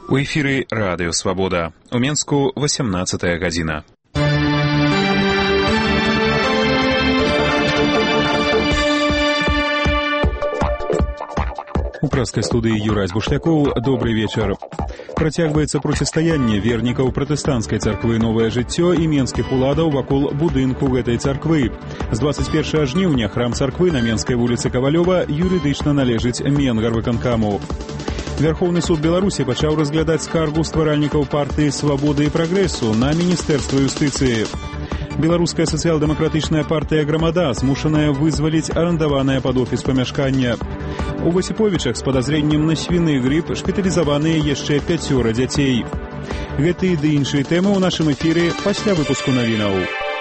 У эфіры Радыё Свабода. У Менску 18 гадзіна. У праскай студыі Юрась Бушлякоў. Добрый вечар. Працягваецца процістаянне вернікаў пратэстанцкай царквы «Новае жыццё» і менскіх уладаў вакол будынку гэтай царквы. З 21 жніўня храм царквы на Менскай вуліцы Кавалёва юрыдычна належыць Менгарвыканкаму. Верховны суд Беларусі пачаў разглядаць скаргу стваральнікаў партыі «Свабоды і прагрэсу» на Міністэрства юстыцыі. Беларуская сацыял-дэмакратычная партыя «Грамада» змушаная вызваліць арандаванае пад офіс памяшкання. У Васіповічах з падазрэннем на свіны грып шпіталізаваныя яшчэ 5 дзяцей. Гэты ды іншыя тэмы ў нашым эфіры пасля выпуску навінаў.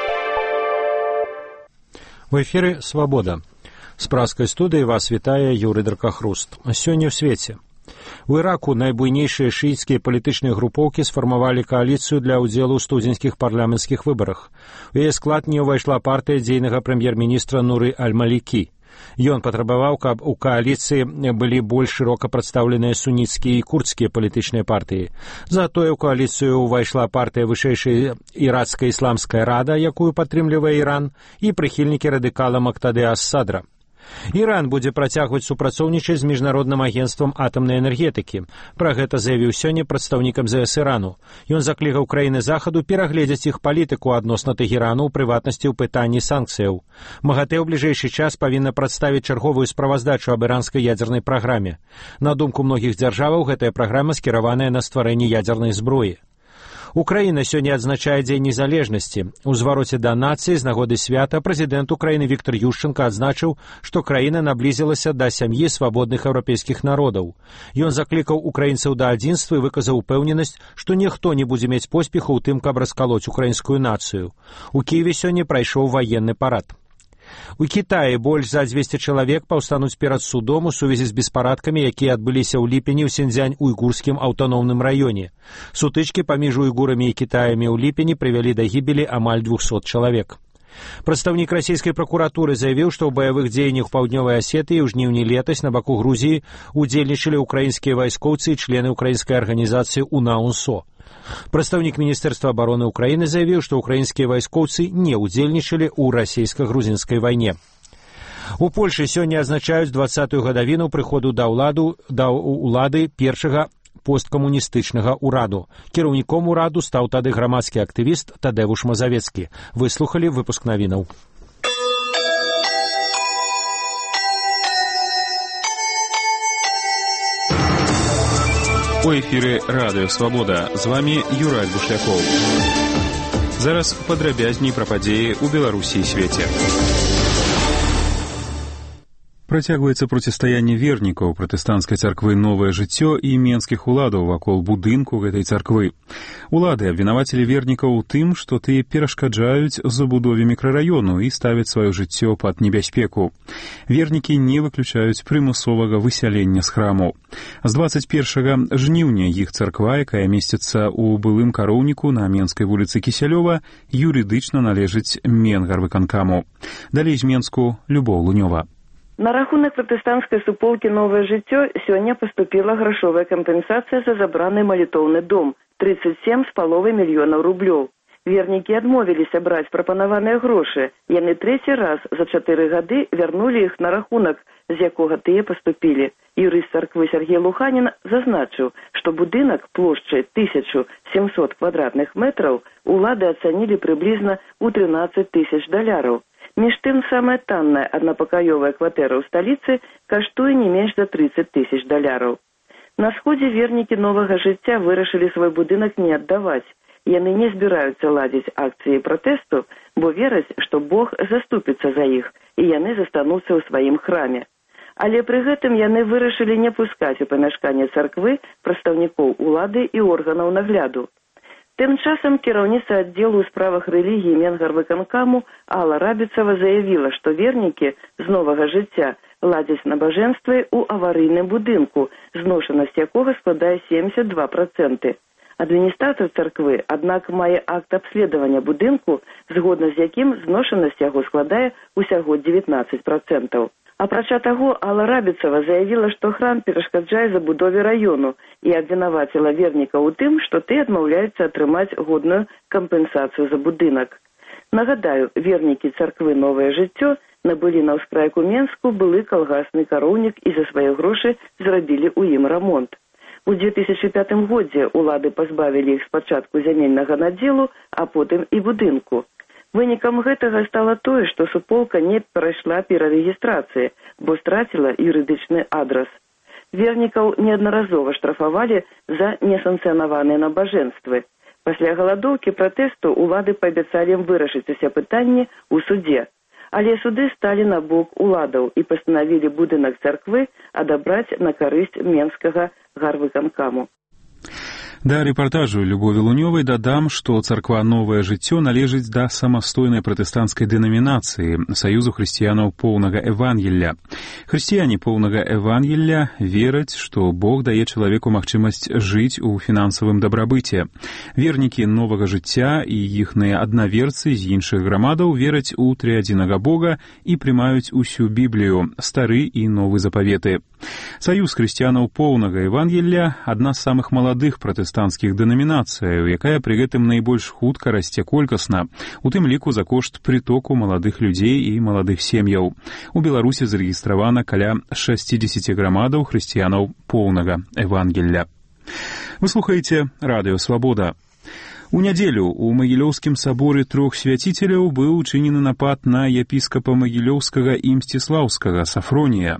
В эфіры «Свабода». З праскай студыі вас вітае Юрый Дракахруст. Сёння ў свеце. У Іраку найбуйнейшыя шыіцкія палітычныя групоўкі сфармавалі кааліцыю для ўдзелу ў студзеньскіх парламенцкіх выбарах. У яе склад не ўвайшла партыя дзейнага прэм'ер-міністра Нуры Аль-Малікі. Ён патрабаваў, каб у кааліцыі былі больш шырока прадстаўленыя суніцкія і курдскія палітычныя партыі. Затое ў кааліцыю ўвайшла партыя вышэйшая ірацкая ісламская рада, якую падтрымлівае Іран, і прыхільнікі радыкала Мактады ас-Садра. Іран будзе працягваць супрацоўнічаць з міжнародным агенцтвам атамнай энергетыкі. Пра гэта заявіў сёння прадстаўнік МЗС Ірану. Ён заклікаў краіны захаду перагледзець іх палітыку адносна Тэхерану, у прыватнасці ў пытанні санкцыяў. МАГАТЭ ў бліжэйшы час павінна прадставіць чарговую справаздачу аб іранскай ядзернай праграме. На думку многіх дзяржаваў, гэтая праграма скіраваная на стварэнне ядзернай зброі. Украіна сёння адзначае Дзень незалежнасці. У звароце да нацыі з нагоды свята прэзідэнт Украіны Віктор Ющенка адзначыў, што краіна наблізілася да сям'і свабодных еўрапейскіх народаў. Ён заклікаў украінцаў да адзінства і выказаў упэўненасць, што ніхто не будзе мець поспеху ў тым, каб раскалоць украінскую нацыю. У Кіеве сёння прайшоў ваенны парад. У Кітаі больш за 200 чалавек паўстануць перад судом у сувязі з беспарадкамі, якія адбыліся ў ліпені ў Сіньцзянь-уйгурскім аўтаномным раёне. Сутычкі паміж уйгурамі і кітаямі ў ліпені прывялі да гібелі амаль 200 чалавек. Прадстаўнік расійскай пракуратуры заявіў, што ў баявых дзеяннях у паўднёвай Асетыі ў жніўні летась на баку Грузіі удзельнічалі ўкраінскія вайскоўцы і члены украінскай арганізацыі УНА-УНСО. Прадстаўнік Міністэрства абароны ўкраіны заявіў, што ўкраінскія вайскоўцы не ўдзельнічалі ў расійска-грузінскай вайне. У Польшы сёння адзначаюць 20-ю гадавіну прыходу да ўлады першага посткамуністычнага ўраду. Кіраўніком ураду стаў тады грамадскі актывіст Тадэвуш Мазавецкі. Выслухалі выпуск навінаў. У эфіры Радыё Свабода. З вамі Юрась Бушлякоў. Зараз падрабязней пра падзеі ў Беларусі і свеце. Працягваецца процістаянне вернікаў пратэстанцкай царквы «Новае жыццё» і менскіх уладаў вакол будынку гэтай царквы. Улады абвінавацілі вернікаў у тым, што тыя перашкаджаюць забудове мікрараёну і ставяць сваё жыццё пад небяспеку. Вернікі не выключаюць прымусовага высялення з храму. З 21 жніўня іх царква, якая месціцца ў былым кароўніку на Менскай вуліцы Кісялёва, юрыдычна належыць Менгарвыканкаму. Далей з Менску Любоў Лунёва. На рахунак пратэстанцкай суполкі «Новае жыццё» сёння паступіла грашовая кампенсацыя за забраны малітоўны дом – 37,5 мільёнаў рублёў. Вернікі адмовіліся браць прапанаваныя грошы. Яны трэці раз за 4 гады вярнулі іх на рахунак, з якога тыя паступілі. Юрыст царквы Сергей Луханін зазначыў, што будынак плошчай 1700 квадратных метраў улады ацанілі прыблізна ў $13 000. Між тым, самая танная аднапакаёвая кватэра ў сталіцы каштуе не менш за $30 000. На сходзе вернікі «Новага жыцця» вырашылі свой будынак не аддаваць. Яны не збіраюцца ладзіць акцыі пратэсту, бо вераць, што Бог заступіцца за іх, і яны застануцца ў сваім храме. Але пры гэтым яны вырашылі не пускаць у памяшканне царквы прадстаўнікоў улады і органаў нагляду. Тым часам кіраўніца аддзелу ў справах рэлігіі Менгарвыканкаму Алла Рабіцава заявіла, што вернікі з «Новага жыцця» ладзяць набажэнствы ў аварыйным будынку, зношанасць якога складае 72%. Адміністратор царквы, аднак, мае акт абследавання будынку, згодна з якім зношанасць яго складае ўсяго 19%. Апрача таго, Алла Рабіцава заявіла, што храм перашкаджае забудове раёну і абвінаваціла вернікаў у тым, што тыя адмаўляюцца атрымаць годную кампенсацыю за будынак. Нагадаю, вернікі царквы «Новае жыццё» набылі на ўскрайку Менску былы калгасны кароўнік і за свае грошы зрабілі ў ім рамонт. У 2005 годзе улады пазбавілі іх спачатку зямельнага надзелу, а потым і будынку. Вынікам гэтага стала тое, што суполка не прайшла перарэгістрацыі, бо страціла юрыдычны адрас. Вернікаў неаднаразова штрафавалі за несанкцыянаваныя набажэнствы. Пасля галадоўкі пратэсту улады паабяцалі ім вырашыць усе пытанні ў судзе. Але суды сталі на бок уладаў і пастанавілі будынак царквы адабраць на карысць Менскага гарвыканкаму. Да рэпартажу Любові Лунёвай дадам, што царква «Новае жыццё» належыць да самастойнай пратэстанцкай дэнамінацыі Саюзу хрысціянаў поўнага Евангелля. Хрысціяне поўнага Евангелля вераць, што Бог дае чалавеку магчымасць жыць у фінансавым дабрабыце. Вернікі «Новага жыцця» і іхныя аднаверцы з іншых грамадаў вераць у трыадзінага Бога і прымаюць усю Біблію, стары і новы запаветы. Саюз хрысціянаў поўнага Евангелля – адна з самых маладых пратэстанцкіх дэнамінацыяў, якая пры гэтым найбольш хутка расце колькасна, у тым ліку за кошт прытоку маладых людзей і маладых сем'яў. У Беларусі зарэгістравана каля 60 грамадаў хрысціянаў поўнага Евангелля. Вы слухаеце Радыё Свабода. У нядзелю у Магілёўскім саборы трох свяціцеляў быў учынены напад на епіскапа Магілёўскага і Мсціслаўскага Сафронія.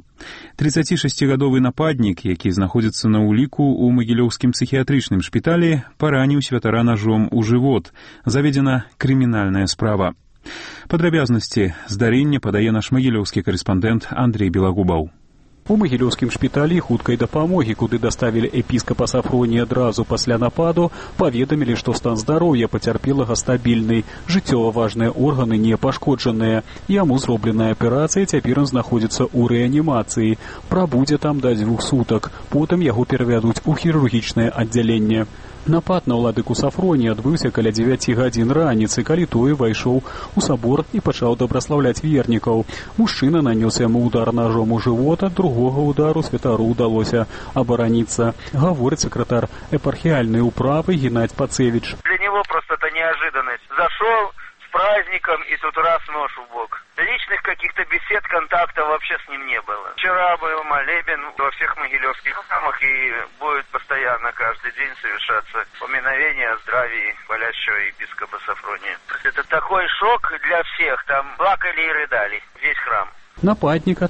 36-гадовы нападнік, які знаходзіцца на ўліку ў Магілёўскім псіхіятрычным шпіталі, параніў святара нажом у жывот. Заведзена крымінальная справа. Падрабязнасці здарэння падае наш магілёўскі карэспандэнт Андрей Белагубаў. У Магілёўскім шпіталі хуткай дапамогі, куды даставілі епіскапа Сафронія адразу пасля нападу, паведамілі, што стан здароўя пацярпелага стабільны, жыццёва важныя органы не пашкоджаныя. Яму зробленая аперацыя, цяпер ён знаходзіцца ў рэанімацыі. Прабудзе там да 2 сутак, потым яго перавядуць у хірургічнае аддзяленне. Напад на ўладыку Сафронія адбыўся каля 9 гадзін раніцы, калі той увайшоў у сабор і пачаў дабраслаўляць вернікаў. Мужчына нанёс яму удар ножом у жывот, ад другога удару святару удалося абараніцца, гаворыць сакратар епархіяльнай управы Геннадзь Пацевіч. Для него просто это неожиданность. Зашел с праздником и тут раз нож в бок. Личных каких-то бесед, контактов вообще с ним не было. Вчера был молебен во всех могилевских храмах и будет постоянно каждый день совершаться поминовение о здравии болящего епископа Сафрония. Это такой шок для всех, там плакали и рыдали весь храм. Нападніка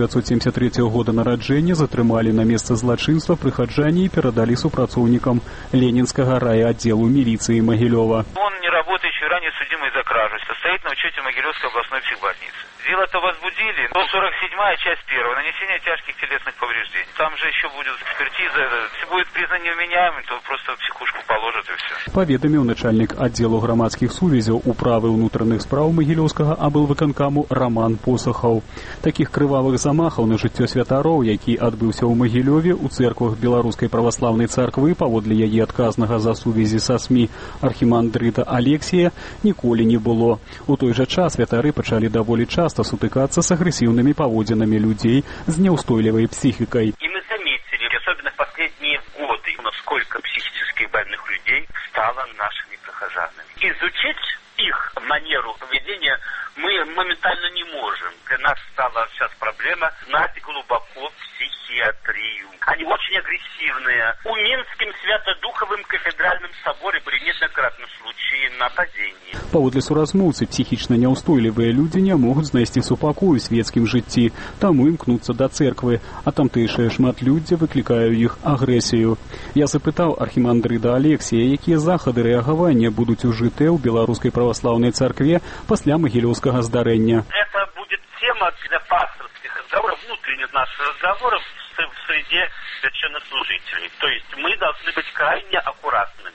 1973 года нараджэння затрымалі на месца злачынства прыхаджане і перадалі супрацоўнікам Ленинскага райотделу милиции Могилева. Он не работающий, ранее судимый за кражу, состоит на учете Могилевской областной психбольницы. Дело-то возбудили. 147-я, часть 1. Нанесение тяжких телесных повреждений. Там же еще будет экспертиза. Если будет признан невменяемым, то просто в психушку положат и все. Паведаміў начальник отделу громадских сувязяў управы ўнутраных спраў Магілёўскага аблвыканкаму Роман Посахаў. Таких крывавых замахаў на жыццё святароў, які адбыўся ў Магілёве у церквах Беларускай праваслаўнай царквы, паводле яе адказнага за сувязі са СМІ архімандрыта Алексія, ніколі не было. У той жа час святары пачалі даволі часто сутыкаться с агрессивными поводинами людей с неустойлivой психикой. И мы заметили, особенно в последние годы, насколько психически больных людей стало нашими прихожанами. Изучить их манеру поведения мы моментально не можем. Для нас стала сейчас проблема знать глубоко психиатрию. Они очень агрессивные. У Минским Свято-Духовым кафедральным соборе были неоднократно случаи нападений. Паводле суразмоўцы, психічна няўстойлівыя людзі не могуць знайсці супакою ў свецкім жыцці, таму імкнуцца да цэрквы, а тамтэйшае шматлюддзе выклікае іх агрэсію. Я запытаў архімандрыта Алексія, якія захады рэагавання будуць ужытыя ў беларускай праваслаўнай царкве пасля магілёўскага здарэння. Это будет тема для пасторских разговоров, внутренних наших разговоров в среде священнослужителей. То есть мы должны быть крайне аккуратными.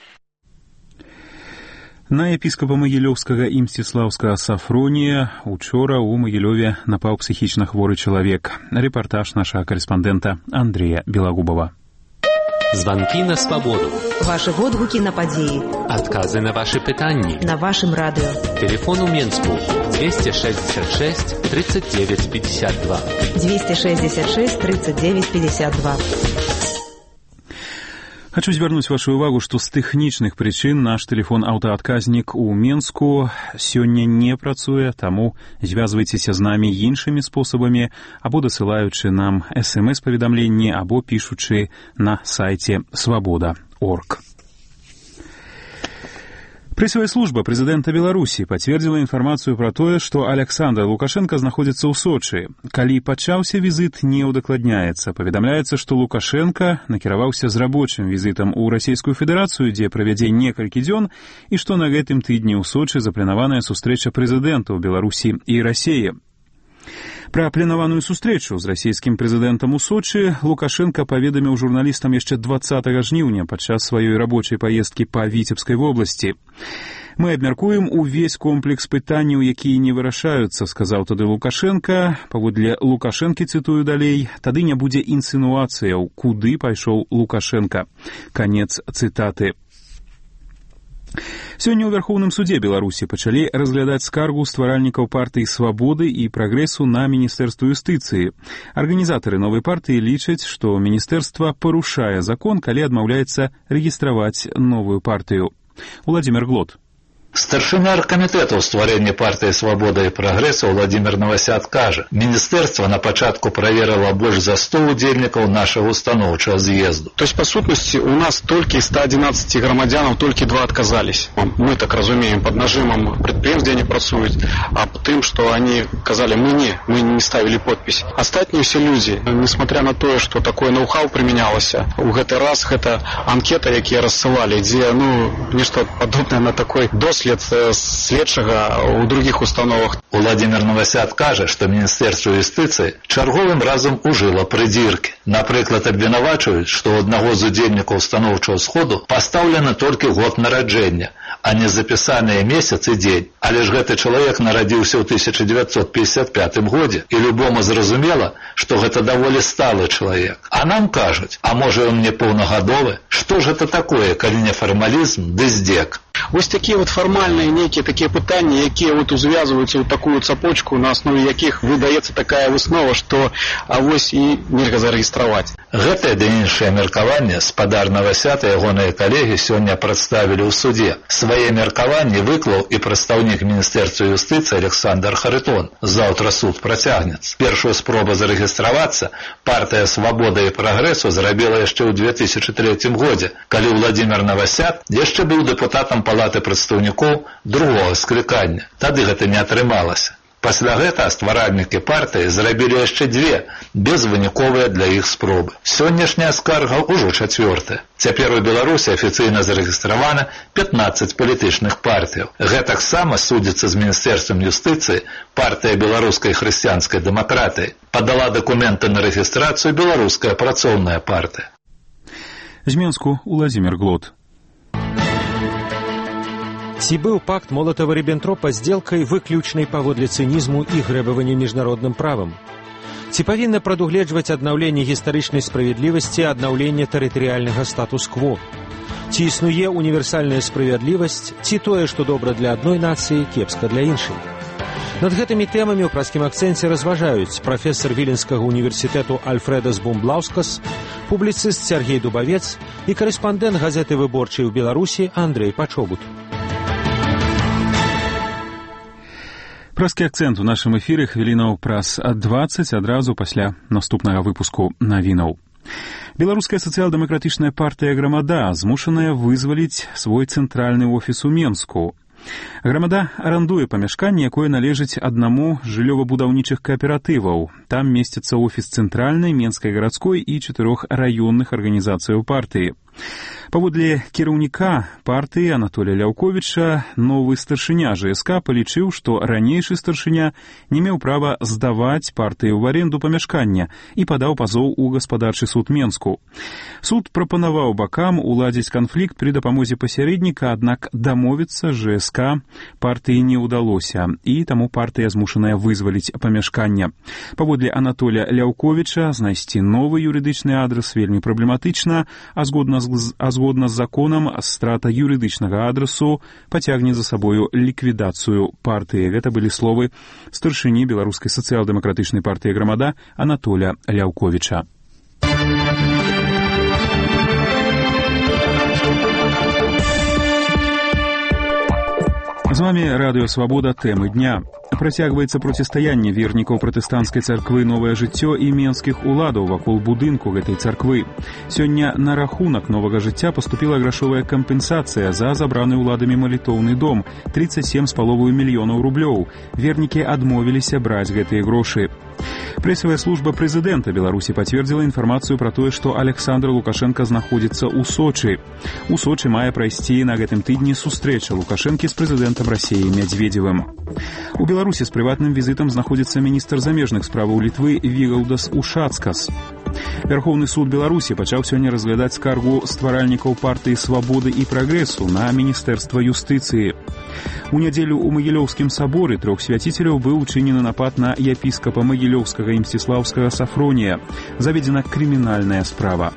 На епіскапа Магілёўскага і Мсціслаўскага Сафронія учора ў Магілёве напаў псіхічна хворы чалавек. Рэпартаж нашага карэспандэнта Андрея Белагубова. Звонки на свободу. Ваши водгуки на подеи. Отказы на ваши пытанни. На вашем радио. Телефон у Менску 266 39 52. 266 39 52. Хочу звярнуць вашу ўвагу, што з тэхнічных прычын наш тэлефон-аўтаадказнік у Менску сёння не працуе, таму звязвайцеся з намі іншымі спосабамі, або дасылаючы нам смс-паведамленні, або пішучы на сайце свобода.орг. Прессовая служба прэзідэнта Беларусі пацвердзіла інфармацыю пра тое, што Александр Лукашенко знаходзіцца ў Сочы. Калі пачаўся візіт, не ўдакладняецца. Паведамляецца, што Лукашенко накіраваўся з рабочым візітам у Расійскую Федэрацыю, дзе правядзе некалькі дзён, і што на гэтым тыдні ў Сочы запланаваная сустрэча прэзідэнтаў Беларусі і Расіі. Пра планаваную сустрэчу з расійскім прэзідэнтам у Сочы Лукашенко паведаміў журналістам яшчэ 20 жніўня падчас сваёй рабочай паездкі па Віцебскай вобласці. «Мы абмяркуем увесь комплекс пытанняў, якія не вырашаюцца», сказаў тады Лукашенко. Паводле Лукашэнкі, цытую далей, «тады не будзе інсінуацыяў, куды пайшоў Лукашенко». Канец цытаты. Сёння ў Вярхоўным судзе Беларусі пачалі разглядаць скаргу стваральнікаў партыі «Свабоды» і «Прагрэсу» на Міністэрства юстыцыі. Арганізатары новай партыі лічаць, што міністэрства парушае закон, калі адмаўляецца рэгістраваць новую партыю. Владимир Глот. Старшина аргкамітэту ў стварэнні партыі «Свабода» і «Прагрэсу» Владимир Новосяд кажа, міністэрства на пачатку праверыла больш за 100 удзельнікаў нашага установчага з'езду. То есть, по сутнасці, у нас толькі 111 грамадзянаў, толькі 2 отказались. Мы так разумеем, под нажимом предприемств, где они працуюць, а тым, что они казали, мы не ставили подпись. Астатнія все люди, несмотря на тое, что такое ноу-хау применялось, у гэты раз гэта анкета, якія рассылали, дзе, нешта падобнае на такой дослед следчага ў других установах. Владимир Новосяд кажа, што Міністэрства юстыцыі чарговым разам ужыла прыдзіркі. Напрыклад, абвінавачваюць, што ў аднаго з удзельнікаў станоўчага сходу пастаўлены толькі год нараджэння, а не запісаныя месяц і дзень. Але ж гэты чалавек нарадзіўся ў 1955 годзе, і любому зразумела, што гэта даволі сталы чалавек. А нам кажуць, а можа ён не паўнагадовы? Што ж гэта такое, калі не фармалізм, ды здзек? Вось такія фармальныя нейкія такія пытанні, якія узвязваюцца ў такую цапочку, на аснове якіх выдаецца такая выснова, што авось і нельга зарэгістраваць. Гэтае ды іншае меркаванне спадар Новосяд і ягоныя калегі сёння прадставілі ў суде. Свае меркаванні выклаў і прадстаўнік Міністэрства юстыцыі Александр Харитон. Заўтра суд працягнецца. Першую спробу зарэгістравацца партыя «Свабода» і «Прагрэсу» зрабіла яшчэ ў 2003 годзе, калі Владимир Новосяд яшчэ быў дэпутатам Палаты прадстаўнікоў другога склікання. Тады гэта не атрымалася. Пасля гэта стваральнікі партыі зрабілі яшчэ 2 безвыніковыя для іх спробы. Сённяшняя скарга ўжо 4. Цяпер у Беларусі афіцыйна зарэгістравана 15 палітычных партыяў. Гэтаксама судзіцца з Міністэрствам юстыцыі партыя беларускай хрысціянскай дэмакратыі. Падала дакументы на рэгістрацыю беларуская працоўная партыя. З Менску Владимир Глот. Ці быў пакт Молатава-Ріббентропа здзелкай выключнай паводле цынізму і грэбавання міжнародным правам? Ці павінна прадугледжваць аднаўленне гістарычнай справядлівасці, аднаўленне тэрытарыяльнага статус-кво? Ці існуе універсальная справядлівасць, ці тое, што добра для адной нацыі, кепска для іншай? Над гэтымі тэмамі ў праскім акцэнце разважаюць прафесар Віленскага універсітэту Альфрэдас Бумблаускас, публіцыст Сергей Дубавец і карэспандэнт газеты «Выборчай» у Беларусі Андрэй Пачобут. Праскі акцэнт у нашым эфіры хвілінаў праз 20 адразу пасля наступнага выпуску навінаў. Беларуская сацыял-дэмакратычная партыя «Грамада» змушаная вызваліць свой цэнтральны офіс у Менску. Грамада арандуе памяшканне, якое належыць аднаму з жыллёва-будаўнічых кааператываў. Там месціцца офіс цэнтральнай, менскай гарадской і 4 раённых арганізацыяў партыі. Паводле кіраўніка партыі Анатолія Ляўковіча, новы старшыня ЖСК палічыў, што ранейшы старшыня не меў права здаваць партыю ў аренду памяшкання і падаў пазоў у гаспадарчы суд Менску. Суд прапанаваў бакам уладзіць канфлікт пры дапамозе пасярэдніка, аднак дамовіцца ЖСК вайска партыі не ўдалося, і таму партыя змушаная вызваліць памяшканне. Паводле Анатолія Ляўковіча, знайсці новы юрыдычны адрас вельмі праблематычна, а згодна з законам страта юрыдычнага адрасу пацягне за сабою ліквідацыю партыі. Гэта былі словы старшыні беларускай сацыял-дэмакратычнай партыі «Грамада» Анатолія Ляўковіча. З вами Радыё Свабода, тэмы дня. Працягваецца процістаянне вернікаў пратэстанцкай царквы «Новае жыццё» і менскіх уладаў вакол будынку гэтай царквы. Сёння на рахунак «Новага жыцця» паступіла грашовая кампенсацыя за забраны ўладамі малітоўны дом – 37,5 мільёнаў рублёў. Вернікі адмовіліся браць гэтыя грошы. Прэсавая служба прэзідэнта Беларусі пацвердзіла інфармацыю пра тое, што Александр Лукашенко знаходзіцца ў Сочы. У Сочы мае прайсці на гэтым тыдні сустрэча Лукашэнкі з прэзідэнтам Расіі Мядзведзевым. У Беларусі з прыватным візітам знаходзіцца міністр замежных справаў Літвы Вігаўдас Ушацкас. Верховны суд Беларусі пачаў сёння разглядаць скаргу стваральнікаў партыі «Свабоды і прагрэсу» на міністэрства юстыцыі. У нядзелю ў Магілёўскім саборы 3 свяціцеляў быў учынены напад на епіскапа Магілёўскага і Мсціслаўскага Сафронія. Заведзена крымінальная справа.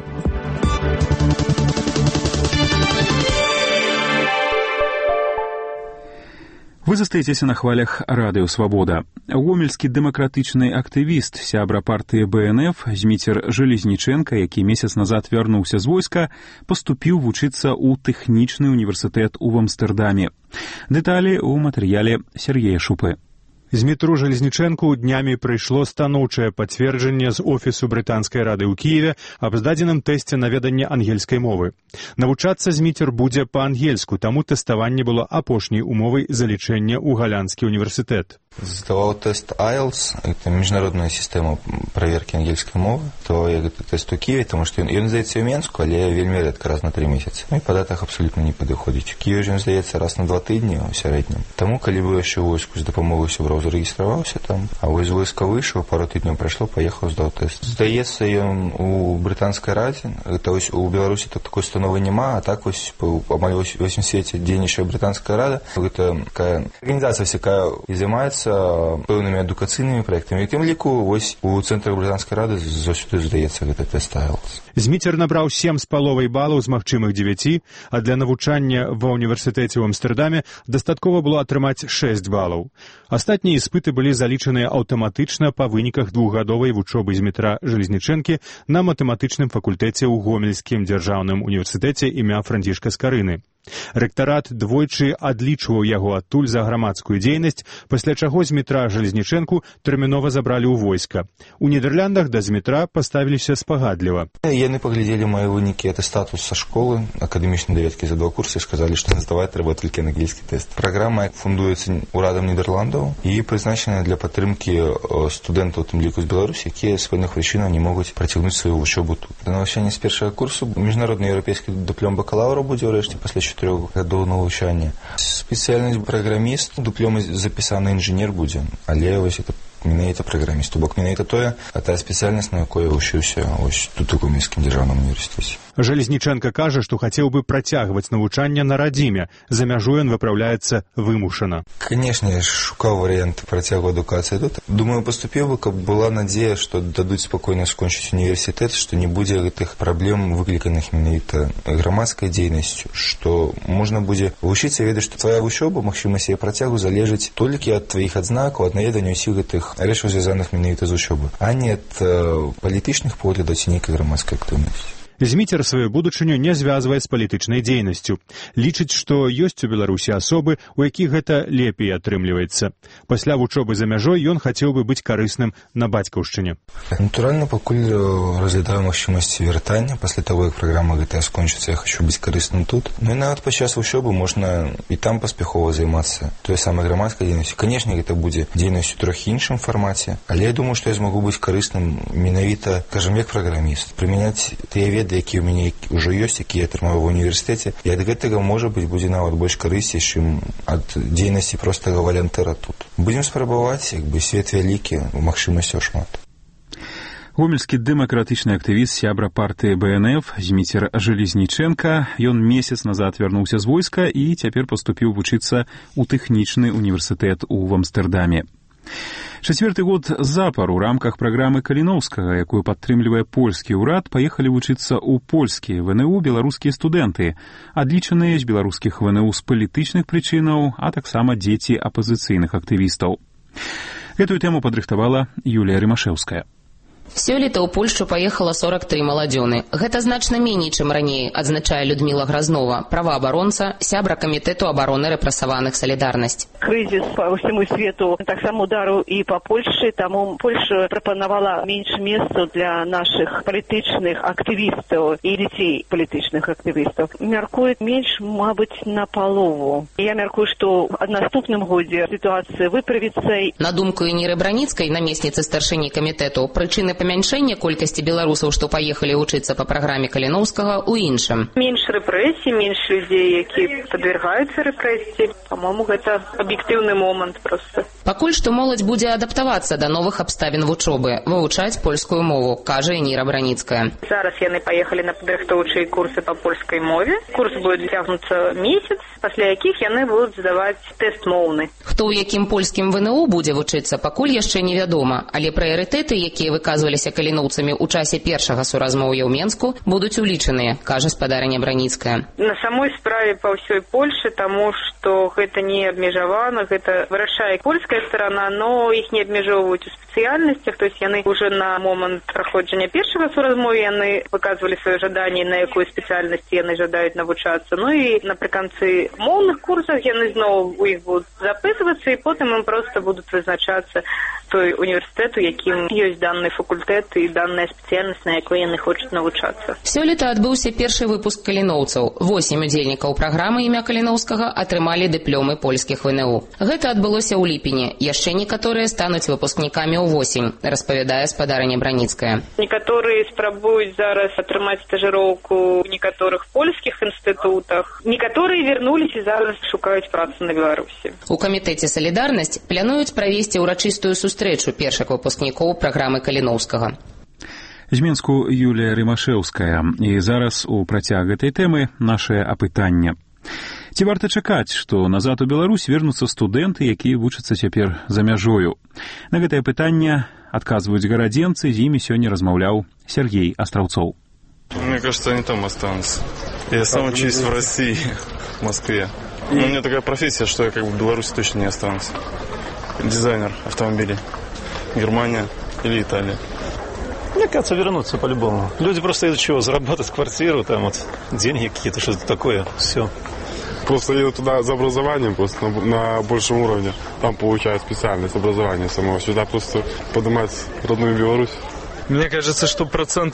Вы застаецеся на хвалях Радыё Свабода. Гомельскі дэмакратычны актывіст, сябра партыі БНФ Зміцер Жалезніченка, які месяц назад вярнуўся з войска, паступіў вучыцца ў тэхнічны універсітэт у Амстэрдаме. Дэталі ў матэрыяле Сергея Шупы. Змітру Жалезнічэнку днямі прыйшло станоўчае пацверджанне з офісу брытанскай рады ў Кіеве аб здадзеным тэсце на веданне ангельскай мовы. Навучацца Зміцер будзе па-ангельску, таму тэставанне было апошняй умовай залічэння ў Галандскі універсітэт. Сдавал тест IELTS, это международная система проверки ангельской мовы, то я этот тест у Киеве, потому что он здаецца ў Менску, але вельмі редко, раз на 3 месяцы. І па датах абсолютно не падыходзіць. У Киеве ён здаецца раз на 2 тыдні ў сярэднім. Таму, калі бы яшчэ ў войску з дапамогай сяброў зарэгістраваўся там, а вось з войска выйшаў, пару тыдняў прайшло, паехаў, здаў тест. Здаецца ён у брытанскай радзе, это вось у Беларусі такой установы няма, а так вось амаль ва ўсім свеце дзейнічае брытанская рада. Гэта такая арганізацыя, якая займаецца пэўнымі адукацыйнымі праектамі. І тым ліку вось у цэнтрах брытанскай рады заўсёды здаецца гэта тест IELTS. Зміцер набраў 7,5 балаў з магчымых 9, а для навучання ва універсітэце ў Амстэрдаме дастаткова было атрымаць 6 балаў. Астатнія іспыты былі залічаныя аўтаматычна па выніках 2-гадовай вучобы Змітра Жалезнічэнкі на матэматычным факультэце ў Гомельскім дзяржаўным універсітэце імя Францішка Скарыны. Рэктарат двойчы адлічваў яго адтуль за грамадскую дзейнасць, пасля чаго Змітра Жалезнічэнку тэрмінова забралі ў войска. У Нідэрляндах да Змітра паставіліся спагадліва. Яны паглядзелі мае вынікі, это статус са школы, акадэмічнай даведкі за 2 курсы, сказалі, што здаваць трэба толькі ангельскі тэст. Праграма фундуецца урадам Нідерландаў і прызначаная для падтрымкі студэнтаў, у тым ліку з Беларусі, якія з пэўных прычынаў не могуць працягнуць сваю вучобу тут. Да навучання з першага курсу міжнародны еўрапейскі дыплом бакалаўра будзе ўрэшце пасля 4 гадоў навучання. Спецыяльнасць праграміст, дыплом запісаны інжынер будзе, але вось это менавіта праграміст. То бок менавіта тая спецыяльнасць, на якой я вучыўся ось тут у Гомельскім дзяржаўным універсітэце. Жалезнічэнка кажа, што хацеў бы працягваць навучанне на радзіме. За мяжу ён выпраўляецца вымушана. Конечно, я шукаў варыянт працягу адукацыі тут. Думаю, паступіў бы, каб была надзея, што дадуць спакойна скончыць універсітэт, што не будзе гэтых праблем, выкліканых менавіта грамадскай дзейнасцю, што можна будзе вучыцца ведаць, што твая вучоба, магчымасць яе працягу залежыць толькі ад тваіх адзнакаў, ад наведання ўсіх гэтых рэчаў, звязаных менавіта з вучобай, а не ад палітычных поглядаў ці нейкай грамадскай актыўнасці. Зміцер сваю будучыню не звязвае з палітычнай дзейнасцю. Лічыць, што ёсць у Беларусі асобы, у якіх гэта лепей атрымліваецца. Пасля вучобы за мяжой ён хацеў бы быць карысным на бацькаўшчыне. Натуральна, пакуль разглядаю магчымасць вяртання, пасля таго, як праграма гэтая скончыцца, я хачу быць карысным тут. Ну і нават падчас вучобы можна і там паспяхова займацца той самай грамадскай дзейнасцю. Канешне, гэта будзе дзейнасць у трохі іншым фармаце, але я думаю, што я змагу быць карысным менавіта, кажам, як праграміст, прымяняць тыя веды, якія ў мяне ўжо ёсць, якія я атрымаў ва універсітэце, і ад гэтага, можа быць, будзе нават больш карысці, чым ад дзейнасці простага валянтэра тут. Будзем спрабаваць, свет вялікі, магчымасцяў шмат. Гомельскі дэмакратычны актывіст, сябра партыі БНФ Зміцер Жалезніченка. Ён месяц назад вярнуўся з войска і цяпер паступіў вучыцца ў тэхнічны універсітэт у Амстэрдаме. Чацвёрты год запар у рамках праграмы Каліноўскага, якую падтрымлівае польскі ўрад, паехалі вучыцца ў польскія ВНУ беларускія студэнты, адлічаныя з беларускіх ВНУ з палітычных прычынаў, а таксама дзеці апазіцыйных актывістаў. Гэтую тэму падрыхтавала Юлія Рымашэўская. Сёлета ў Польшчу паехала 43 маладзёны. Гэта значна меней, чым раней, адзначае Людміла Гразнова, праваабаронца, сябра камітэту абароны рэпрэсаваных «Салідарнасць». Крызіс па ўсяму свету таксама ударыў і па Польшчы, таму Польшча прапанавала менш месцаў для нашых палітычных актывістаў і дзяцей палітычных актывістаў. Мяркуюць менш, мабыць, на палову. Я мяркую, што ў наступным годзе сітуацыя выправіцца. На думку Ініры Браніцкай, намесніцы старшыні камітэту, прычыны памяншэння колькасці беларусаў, што паехалі вучыцца па праграме Каліноўскага, у іншым. Менш рэпрэсій, менш людзей, які падвяргаюцца рэпрэсіі. Па-мому, гэта аб'ектыўны момант проста. Пакуль што моладзь будзе адаптавацца да новых абставін вучобы, вывучаць польскую мову, кажа Ініра Браніцкая. Зараз яны паехалі на падрыхтоўчыя курсы па польскай мове. Курс будзе цягнуцца месяц, пасля якіх яны будуць здаваць тэст моўны. Хто ў якім польскім ВНУ будзе вучыцца, пакуль яшчэ невядома, але прыярытэты, якія выказваліся каліноўцамі ў часе першага суразмоўя ў Менску, будуць улічаныя, кажа спадарыня Браніцкая. На самой справе па ўсёй Польшы, таму што гэта не абмежавана, гэта вырашае польская сторона, но іх не абмежоўваюць у спецыяльнасцях, то есть яны уже на момант праходжання першага суразмоўя яны выказвалі сваё жаданне, на якую спецыяльнасць яны жадаюць навучацца. Ну і напрыканцы моўных курсах яны зноў у іх будуць запытвацца, і потым ім проста будуць вызначацца той універсітэт, у якім ёсць данны факультэт і данная спецыяльнасць, на якой яны хочуць навучацца. Сёлета адбыўся першы выпуск каліноўцаў. 8 удзельнікаў праграмы імя Каліноўскага атрымалі дыпломы польскіх ВНУ. Гэта адбылося ў ліпені. Яшчэ некаторыя стануць выпускнікамі ўвосень, распавядае спадарыня Браніцкая. Некаторыя спрабуюць зараз атрымаць стажыроўку ў некаторых польскіх інстытутах. Некаторыя вярнуліся і зараз шукаюць працу на Беларусі. У камітэце «Салідарнасць» плануюць правесці ўрачыстую сустрэчу першых выпускнікоў праграмы Каліноўскага. З Менску Юлія Рымашэўская. І зараз у працяг гэтай тэмы нашае апытанне. Ці варта чакаць, што назад у Беларусь вернуцца студэнты, якія вучацца цяпер за мяжою? На гэтае пытанне адказваюць гарадзенцы, з імі сёння размаўляў Сергей Астраўцоў. Мне кажется, они там останутся. Я сам учусь в России, в Москве. Но у меня такая профессия, что я как бы в Беларуси точно не останусь. Дизайнер автомобилей. Германия или Италия. Мне кажется, вернуться по-любому. Люди просто идут чего? Заработать квартиру, там вот деньги какие-то, что-то такое. Все. Просто едут туда за образованием, просто на большем уровне. Там получают специальность образования самого. Сюда просто поднимать родную Беларусь. Мне кажется, что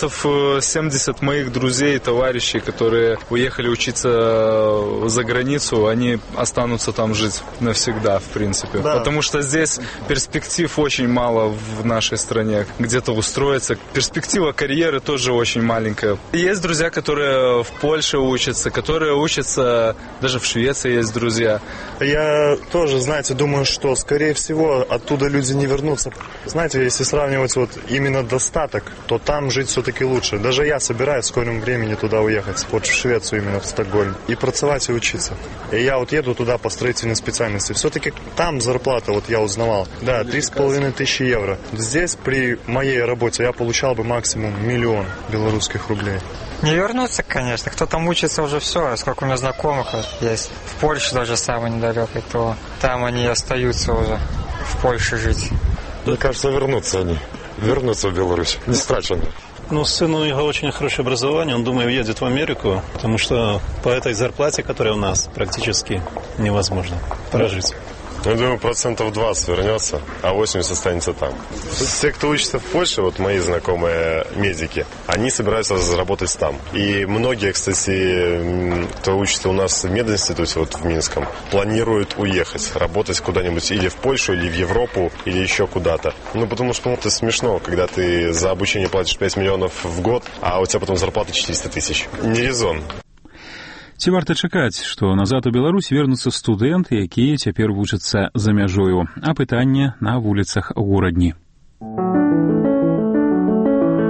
70% моих друзей, товарищей, которые уехали учиться за границу, они останутся там жить навсегда, в принципе. Да. Потому что здесь перспектив очень мало в нашей стране. Где-то устроиться. Перспектива карьеры тоже очень маленькая. Есть друзья, которые в Польше учатся, которые учатся, даже в Швеции есть друзья. Я тоже, знаете, думаю, что, скорее всего, оттуда люди не вернутся. Знаете, если сравнивать вот именно достаток, то там жить все-таки лучше. Даже я собираюсь в скором времени туда уехать, вот в Швецию, именно в Стокгольм, и працевать, и учиться. И я вот еду туда по строительной специальности. Все-таки там зарплата, вот я узнавал, да, 3500 евро. Здесь при моей работе я получал бы максимум 1 000 000 белорусских рублей. Не вернуться, конечно. Кто там учится, уже все. Сколько у меня знакомых есть. В Польше даже самое недалекое, то там они остаются уже в Польше жить. Мне кажется, вернутся они. Вернуться в Беларусь. Не страчено. Ну, сын у него очень хорошее образование. Он, думаю, уедет в Америку, потому что по этой зарплате, которая у нас, практически невозможно прожить. Я думаю, 20% вернется, а 80% останется там. Те, кто учится в Польше, вот мои знакомые медики, они собираются заработать там. И многие, кстати, кто учится у нас в мединституте, вот в Минском, планируют уехать, работать куда-нибудь или в Польшу, или в Европу, или еще куда-то. Ну, потому что это смешно, когда ты за обучение платишь 5 миллионов в год, а у тебя потом зарплата 400 тысяч. Не резон. Ці варта чакаць, што назад у Беларусь вернуцца студэнты, якія цяпер вучацца за мяжою, а пытанне на вуліцах горадні.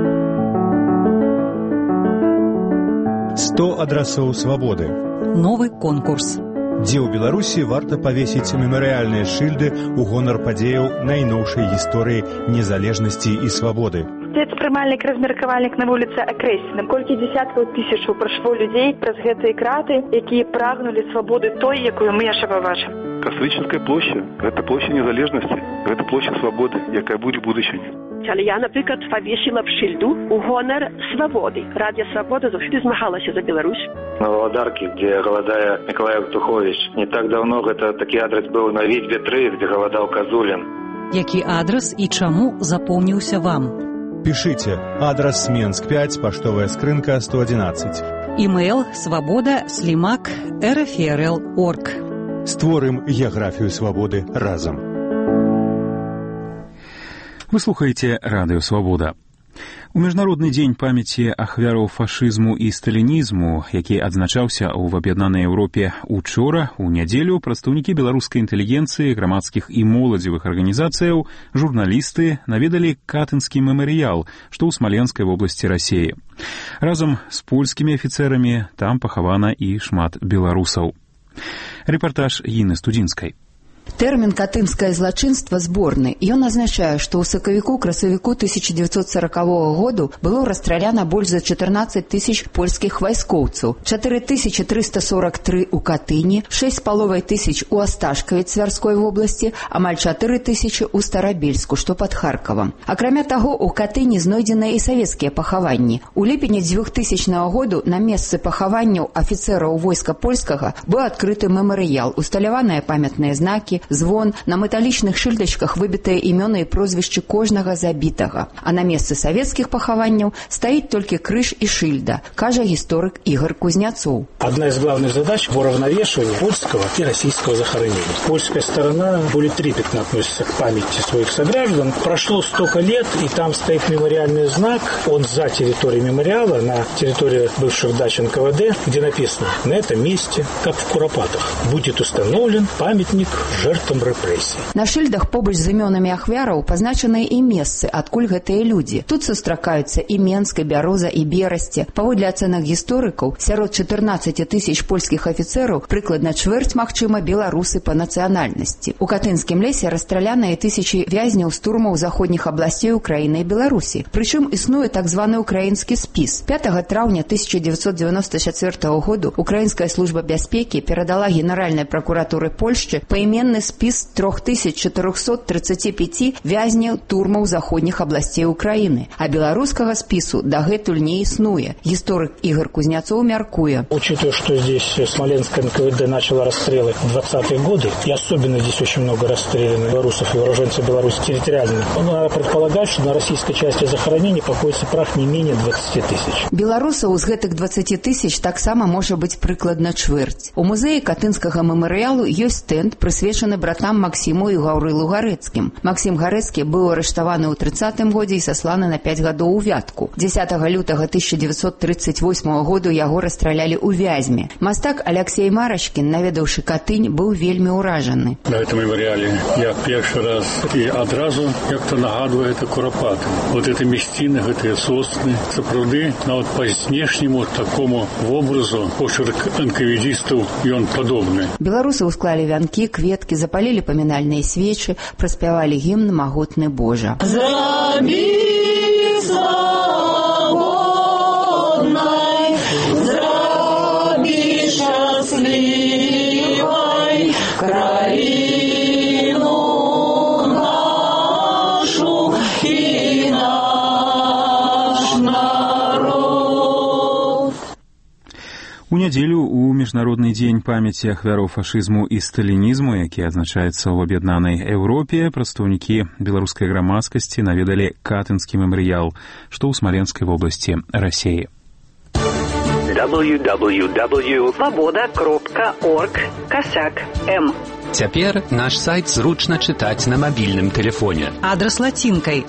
100 адрасоў свабоды. Новы конкурс. Дзе ў Беларусі варта павесіць мемарыяльныя шыльды ў гонар падзеяў найноўшай гісторыі незалежнасці і свабоды. Гэта прымальнік, размеркавальнік на вуліцы Акрэсціна. Колькі дзесяткаў тысячаў прайшло людзей праз гэтыя краты, якія прагнулі свабоды той, якую мы яшчэ пабачым. Кастрычніцкая площа – гэта площа незалежнасці, гэта площа свабоды, якая будзе в будучыні. Але я, наприклад, повісила б шильду у гонор свободы. Радіо «Свобода» завжди змагалася за Беларусь. На Володарке, где голодая Николай Птухович. Не так давно это такой адрес был на Витьбе 3, где голодал Козулин. Які адрес і чаму запомніўся вам? Пишите. Адрес Менск 5, поштовая скрынка 111. Email svoboda@rfrl.org. Створым геаграфію свабоды разам. Вы слухаеце радыё «Свабода». У Міжнародны дзень памяці ахвяраў фашызму і сталінізму, які адзначаўся ў аб'яднанай Еўропе учора, у нядзелю, прадстаўнікі беларускай інтэлігенцыі, грамадскіх і моладзевых арганізацыяў, журналісты наведалі Катынскі мемарыял, што ў Смаленскай вобласці Расіі. Разам з польскімі афіцэрамі там пахавана і шмат беларусаў. Рэпартаж Інны Студзінскай. Тэрмін «катынскае злачынства» зборны. Ён азначае, што ў сакавіку-красавіку 1940 году было расстраляна больш за 14 тысяч польскіх вайскоўцаў, 4343 у Катыні, 6,5 тысяч у Асташкаве Цвярской вобласці, амаль 4 тысячы ў Старабельску, што пад Харкавам. Акрамя таго, у Катыні знойдзеныя і савецкія пахаванні. У ліпені 2000 году на месцы пахаванняў афіцэраў войска польскага быў адкрыты мемарыял, усталяваныя памятныя знакі, звон, на металічных шыльдачках выбітыя імёны і прозвішчы кожнага забітага. А на месцы савецкіх пахаванняў стаіць толькі крыж і шыльда, кажа гісторык Игорь Кузнецов. Одна из главных задач – уравновешивание польского и российского захоронения. Польская сторона более трепетно относится к памяти своих сограждан. Прошло столько лет, и там стоит мемориальный знак. Он за территорией мемориала, на территории бывших дач НКВД, где написано: на этом месте, как в Куропатах, будет установлен памятник жертвам рэпрэсій. На шыльдах побач з імёнамі ахвяраў пазначаныя і месцы, адкуль гэтыя людзі. Тут сустракаюцца і Менск, і Бяроза, і Берасце. Паводле ацэнак гісторыкаў, сярод 14 тысяч польскіх афіцэраў прыкладна чвэрць, магчыма, беларусы па нацыянальнасці. У Катынскім лесе расстраляныя тысячы вязняў з турмаў заходніх абласцей Украіны і Беларусі. Прычым існуе так званы украінскі спіс. 5 траўня 1994 году Украінская служба бяспекі перадала Генеральнай пракуратуры Польшчы паіменны спіс 3435 вязняў турмаў заходніх абласцей Украіны, а беларускага спісу дагэтуль не існуе. Гісторык Игорь Кузнецов мяркуе. Учитывая, что здесь Смоленская НКВД начала расстрелы в 20-е годы, и особенно здесь очень много расстреляно белорусов и вооруженцев Беларуси территориально, надо предполагать, что на российской части захоронений покоится прах не менее 20 тысяч. Беларусаў з гэтых 20 тысяч таксама можа быць прыкладна чвэрць. У музеі Катынскага мемарыялу ёсць стэнд, прысвечаны братам Максіму і Гаўрылу Гарэцкім. Максім Гарэцкі быў арыштаваны ў 30-м годзе і сасланы на 5 гадоў у Вятку. 10 лютага 1938 году яго расстралялі ў Вязьме. Мастак Алексей Марачкін, наведаўшы Катынь, быў вельмі ўражаны. На этом мемориале я першы раз і адразу як-то нагадваю это Куропаты. Вот это мясціны, гэтыя сосны. Сапраўды, нават па знешняму такому вобразу почерк НКВДистаў ён падобны. Беларусы ўсклалі вянкі, кветкі, запалілі памінальныя свечы, праспявалі гімн «Магутны Божа». Зрабі свободнай, зрабі шчаслівай краіну нашу і наш народ. У нядзелю у Міжнародны дзень памяці ахвяраў фашызму і сталінізму, які адзначаецца ў аб'яднанай Еўропе, прадстаўнікі беларускай грамадскасці наведалі Катынскі мемарыял, што ў Смаленскай вобласці Расіі. www.svoboda.org/m. Цяпер наш сайт зручна чытаць на мабільным тэлефоне. Адрас лацінкай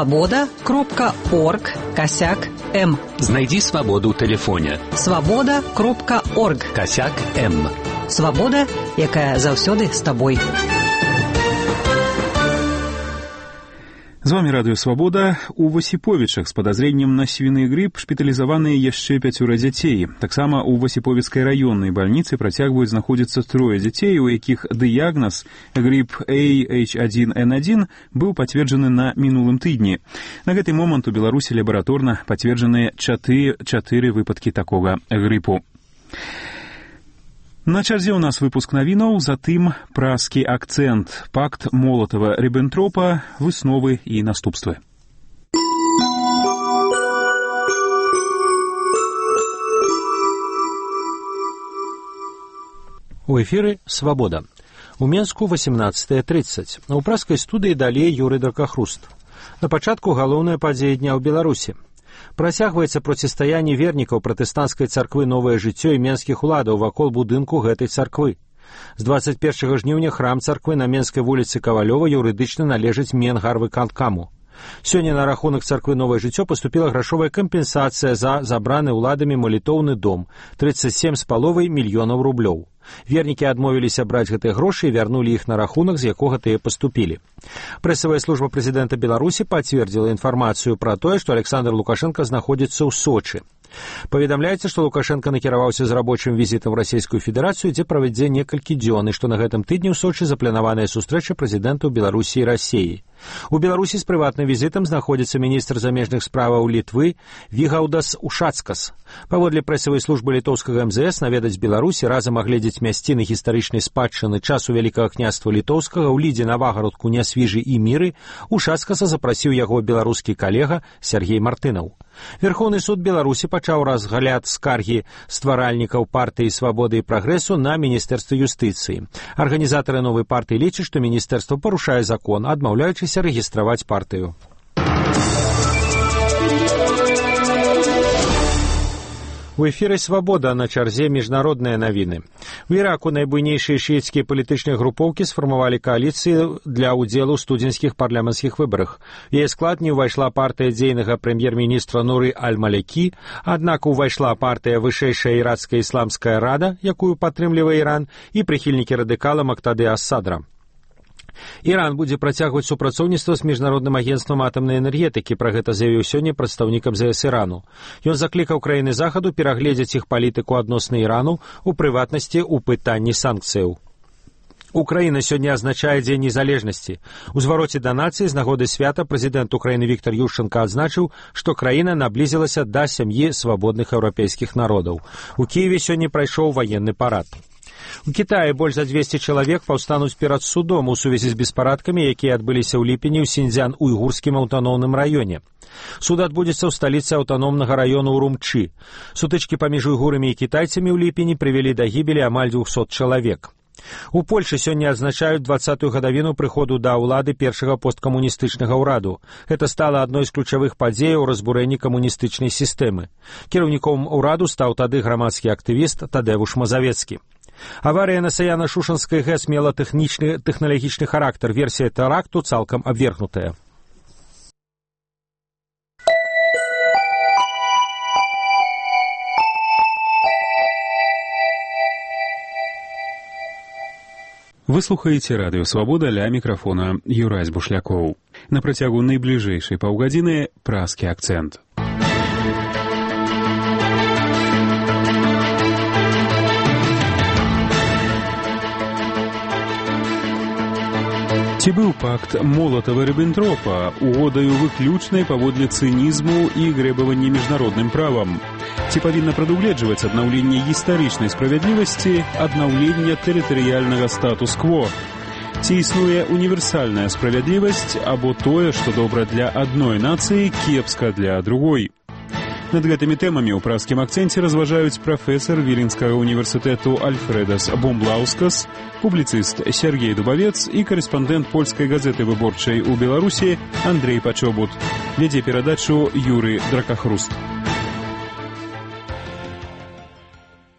svoboda.org/m. Знайдзі свабоду ў тэлефоне. svoboda.org/m. Свабода, якая заўсёды з табой. З З вами Радыё Свабода. У Васіповічах з падазрэннем на свіны грып шпіталізаваныя яшчэ 5 дзяцей. Таксама у Васіповіцкай раённай бальніцы працягваюць знаходзіцца 3 дзяцей, у якіх дыягназ грып AH1N1 быў пацверджаны на мінулым тыдні. На гэты момант у Беларусі лабараторна пацверджаныя 4 выпадкі такога грыпу. На чарзе ў нас выпуск навінаў, затым празкі акцэнт, пакт Молатава-Ріббентропа, высновы і наступствы. У эфіры «Свабода». У Менску 18:30. У празкай студыі далей Юрый Дракахруст. На пачатку галоўная падзея дня ў Беларусі. Працягваецца процістаянне вернікаў пратэстанцкай царквы «Новае жыццё» і менскіх уладаў вакол будынку гэтай царквы. З 21 жніўня храм царквы на Менскай вуліцы Кавалёва юрыдычна належыць Менгарвыканкаму. Сёння на рахунак царквы «Новае жыццё» паступіла грашовая кампенсацыя за забраны ўладамі малітоўны дом – 37,5 мільёнаў рублёў. Вернікі адмовіліся браць гэтыя грошы і вярнулі іх на рахунак, з якога тыя паступілі. Прэсавая служба прэзідэнта Беларусі пацвердзіла інфармацыю пра тое, што Александр Лукашенко знаходзіцца ў Сочы. Паведамляецца, што Лукашенко накіраваўся з рабочым візітам у Расійскую Федэрацыю, дзе правядзе некалькі дзён, і што на гэтым тыдні ў Сочы запланаваная сустрэча прэзідэнтаў Беларусі і Расіі. У Беларусі з прыватным візітам знаходзіцца міністр замежных справаў Літвы Вігаўдас Ушацкас. Паводле прэсавай службы літоўскага МЗС наведаць Беларусі, разам агледзець мясціны гістарычнай спадчыны часу Вялікага княства Літоўскага ў Лідзе, Навагародку, Нясвіжы і Міры, Ушацкаса запрасіў яго беларускі калега Сергей Мартынаў. Верхоўны суд Беларусі пачаў разгляд скаргі стваральнікаў партыі «Свабоды і прагрэсу» на міністэрства юстыцыі. Арганізатары новай партыі лічаць, што міністэрства парушае закон, адмаўляючыся рэгістраваць партыю. У эфіры «Свабода», на чарзе міжнародныя навіны. У Іраку найбуйнейшыя шііцкія палітычныя групоўкі сфармавалі кааліцыю для ўдзелу ў студзеньскіх парламенцкіх выбарах. Яе склад не ўвайшла партыя дзейнага прэм'ер-міністра Нуры Аль-Малякі, аднак увайшла партыя вышэйшая іракская ісламская рада, якую падтрымлівае Іран, і прыхільнікі радыкала Мактады ас-Садра. Іран будзе працягваць супрацоўніцтва з міжнародным агенцтвам атамнай энергетыкі, пра гэта заявіў сёння прадстаўнік МЗС Ірану. Ён заклікаў краіны захаду перагледзець іх палітыку адносна Ірану, у прыватнасці ў пытанні санкцыяў. Украіна сёння азначае Дзень незалежнасці. У звароце да нацыі з нагоды свята прэзідэнт Украіны Віктар Ющенка адзначыў, што краіна наблізілася да сям'і свабодных еўрапейскіх народаў. У Кіеве сёння прайшоў ваенны парад. У Кітаі больш за 200 чалавек паўстануць перад судом у сувязі з беспарадкамі, якія адбыліся ў ліпені ў Сіньцзян-уйгурскім аўтаномным раёне. Суд адбудзецца ў сталіцы аўтаномнага раёну Урумчы. Сутычкі паміж уйгурамі і кітайцамі ў ліпені прывялі да гібелі амаль 200 чалавек. У Польшы сёння адзначаюць 20-ю гадавіну прыходу да ўлады першага посткамуністычнага ўраду. Гэта стала адной з ключавых падзеяў разбурэння камуністычнай сістэмы. Кіраўніком ўраду стаў тады грамадскі актывіст Тадэвуш Мазавецкі. Аварыя на Саяна-Шушанскай ГЭС мела тэхналагічны характар. Версія тэракту цалкам абвергнутая. Вы слухаеце Радыё Свабода, ля мікрафона Юрась Бушлякоў. На працягу найбліжэйшай паўгадзіны празкі акцэнт. Ці быў пакт Молатава-Ріббентропа угодаю выключнай паводле цынізму і грэбавання міжнародным правам? Ці павінна прадугледжваць аднаўленне гістарычнай справядлівасці, аднаўлення тэрытарыяльнага статус-кво? Ці існуе універсальная справядлівасць, або тое, што добра для адной нацыі, кепска для другой? Над гэтымі тэмамі ў празкім акцэнце разважаюць прафесар Віленскага універсітэту Альфрэдас Бомблаускас, публіцыст Сергей Дубавец і карэспандэнт польскай газеты выборчай у Беларусі Андрей Пачобут. Вядзе перадачу Юрый Дракахруст.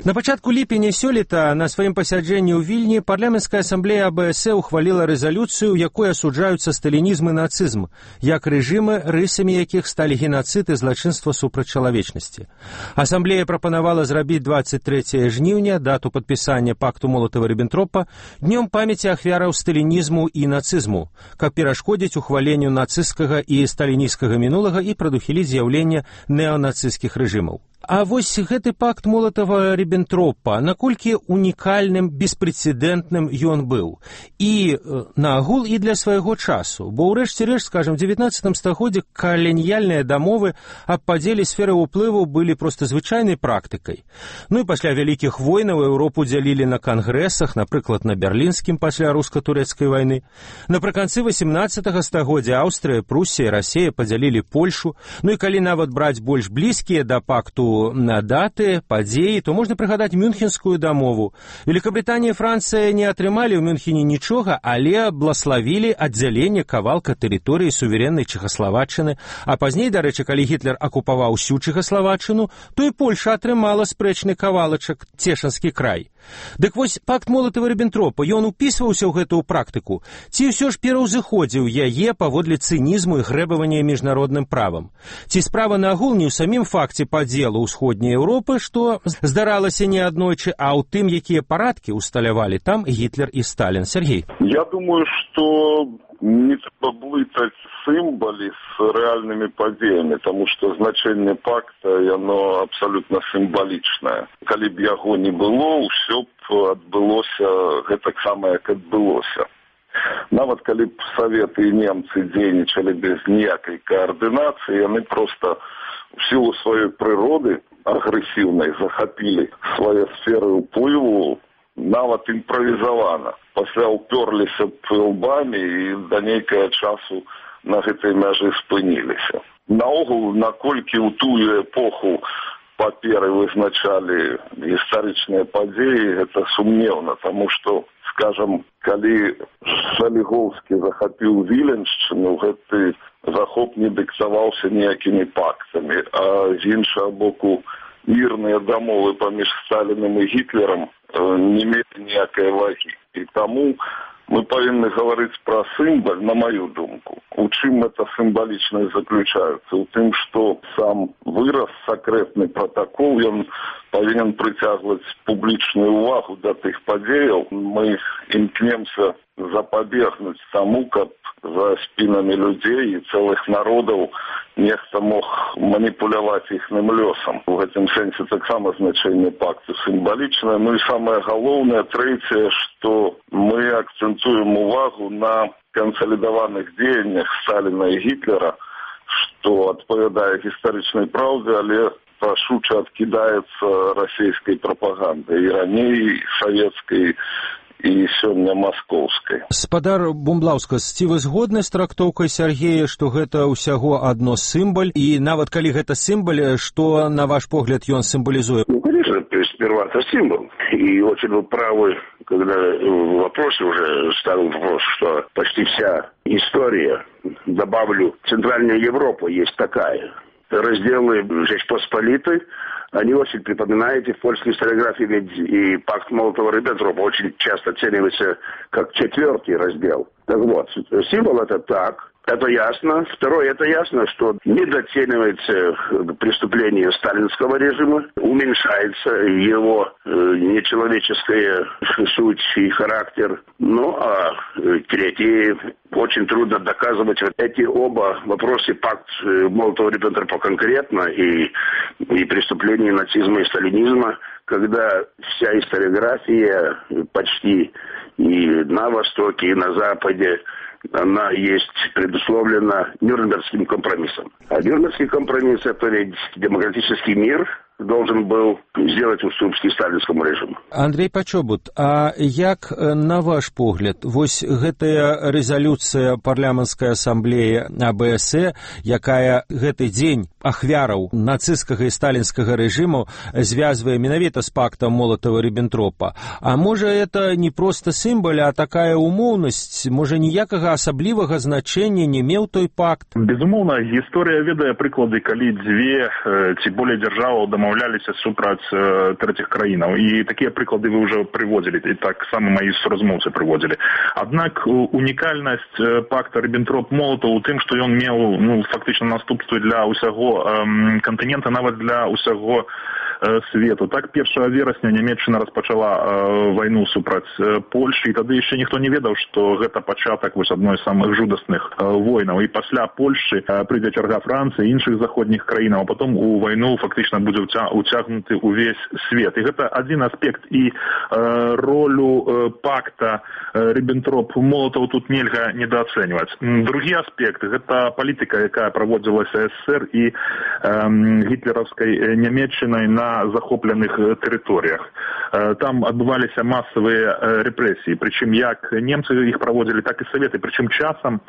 На пачатку ліпеня сёлета на сваім пасяджэнні ў Вільні парламенцкая асамблея АБС ухваліла рэзалюцыю, у якой асуджаюцца сталінізм і нацызм, як рэжымы, рысамі якіх сталі генацыд і злачынства супраць чалавечнасці. Асамблея прапанавала зрабіць 23 жніўня, дату падпісання пакту Молатава-Ріббентропа, днём памяці ахвяраў сталінізму і нацызму, каб перашкодзіць ухваленню нацысцкага і сталінісцкага мінулага і прадухіліць з'яўленне неанацысцкіх рэжымаў. А вось гэты пакт Молатава-Ріббентропа, наколькі унікальным, беспрэцэдэнтным ён быў. І наагул і для свайго часу. Бо ў рэшце рэшт, скажам, у 19 стагоддзі каланіяльныя дамовы аб падзеле сферы ўплыву былі проста звычайнай практыкай. Ну і пасля вялікіх войнаў Еўропу дзялілі на кангрэсах, напрыклад, на берлінскім пасля руска-турэцкай вайны. Напрыканцы 18 стагоддзя Аўстрыя, Прусія, Расія падзялілі Польшу. Ну і калі нават браць больш блізкія да пакту на даты, падзеі, то можна прыгадаць Мюнхенскую дамову. Великабрытанія і Францыя не атрымалі ў Мюнхене нічога, але блаславілі аддзяленне кавалка тэрыторыі суверэннай Чэхаславаччыны, а пазней, дарэчы, калі Гітлер акупаваў усю Чэхаславаччыну, то і Польша атрымала спрэчны кавалачак Цешанскі край. Дык вось пакт Молатава-Ріббентропа, ён упісваўся ў гэтую практыку, ці ўсё ж пераўзыходзіў яе паводле цынізму і грэбавання міжнародным правам? Ці справа наагул не ў самім факце падзелу ўсходняй Еўропы, што здаралася не аднойчы, а ў тым, якія парадкі усталявалі там Гітлер і Сталін? Сергей. Я думаю, что не трэба блытаць сімвалы з рэальнымі падзеямі, таму што значэнне пакта, яно абсалютна сімвалічнае. Калі б яго не было, ўсё б адбылося гэтаксама, як адбылося. Нават калі б Саветы і немцы дзейнічалі без ніякай каардынацыі, яны проста в силу сваёй прыроды агрэсіўнай захапілі свае сферы ўплыву нават імправізавана. Пасля ўпёрліся б лбамі і да нейкага часу на гэтай мяжы спыніліся. Наогул, наколькі ў тую эпоху паперы вызначалі гістарычныя падзеі, гэта сумнеўна, таму што, скажам, калі Шаліговскі захапіў Віленшчыну, гэты захоп не дыктаваўся ніякімі пактамі, а з іншага боку мірныя дамовы паміж Сталіным і Гітлерам не мелі ніякай вагі. І таму мы павінны гаварыць пра сімвал, на маю думку. У чым гэта сімвалічнасць заключаецца? У тым, што сам выраз, сакрэтны пратакол, ён павінен прыцягваць публічную увагу да тых падзеяў. Мы імкнемся запабегнуць таму, каб за спінамі людзей і цэлых народаў нехта мог маніпуляваць іхным лёсам. У гэтым сэнсе таксама значэнне пакту сімвалічнае. Ну і самае галоўнае, трэцяе, што мы акцэнтуем увагу на кансалідаваных дзеяннях Сталіна і Гітлера, што адпавядае гістарычнай праўдзе, але рашуча адкідаецца расійскай прапагандай, і раней савецкай, і сёння маскоўскай. Спадар Бумблаўскас, ці вы згодны з трактоўкай Сергея, што гэта ўсяго адно сімвал, і нават калі гэта сімвал, што, на ваш погляд, ён сімвалізуе? Ну, конечно, сперва это символ. И очень вы правы, когда в вопросе уже ставил вопрос, что почти вся история, добавлю, Центральная Европа есть такая. Разделы Жечь Посполитой, они очень припоминаете в польской историографии, ведь и пакт Молотова-Риббентропа очень часто оценивается как 4-й раздел. Так вот, символ это так, это ясно. Второе, это ясно, что недооценивается преступление сталинского режима, уменьшается его нечеловеческая суть и характер. Ну, а третье, очень трудно доказывать эти оба вопросы, пакт Молотова-Риббентропа конкретно и преступления нацизма и сталинизма, когда вся историография почти и на Востоке, и на Западе, она есть предусловлена Нюрнбергским компромиссом. А Нюрнбергский компромисс – это ведь демократический мир должен был сделать уступки сталинскому режиму. Андрей Пачобут, а як, на ваш погляд, вось гэтая рэзалюцыя парламенцкай асамблеі АБС, якая гэты дзень ахвяраў нацысцкага і сталінскага рэжыму звязвае менавіта з пактам Молатава-Риббентропа, а можа это не проста сімвал, а такая умоўнасць, можа ніякага асаблівага значэння не меў той пакт? Безумоўна, гісторыя ведае прыклады, калі дзве ці болей дзяржаваў дамаўляліся супраць трэціх краінаў. І такія прыклады вы ўжо прыводзілі, і так сама маі суразмоўцы прыводзілі. Аднак унікальнасць пакта Ріббентроп-Молатаў у тым, што ён меў фактычна наступствы для ўсяго кантынента, нават для ўсяго свету. Так, 1 верасня Нямецчына распачала вайну супраць Польшы, і тады яшчэ ніхто не ведаў, што гэта пачатак адной з самых жудасных войнаў. І пасля Польшчы прыйдзе чарга Францыі і іншых заходніх краінаў, а потом у вайну фактычна будзе уцягнуты ўвесь свет. І гэта адзін аспект, і ролю пакта Ріббентроп-Молатаў тут нельга недаацэньваць. Другі аспект – гэта палітыка, якая праводзілася СССР і гітлераўскай Нямецчынай на захопленых тэрыторыях. Там адбываліся масавыя рэпрэсіі, прычым як немцы іх праводзілі, так і саветы, прычым часам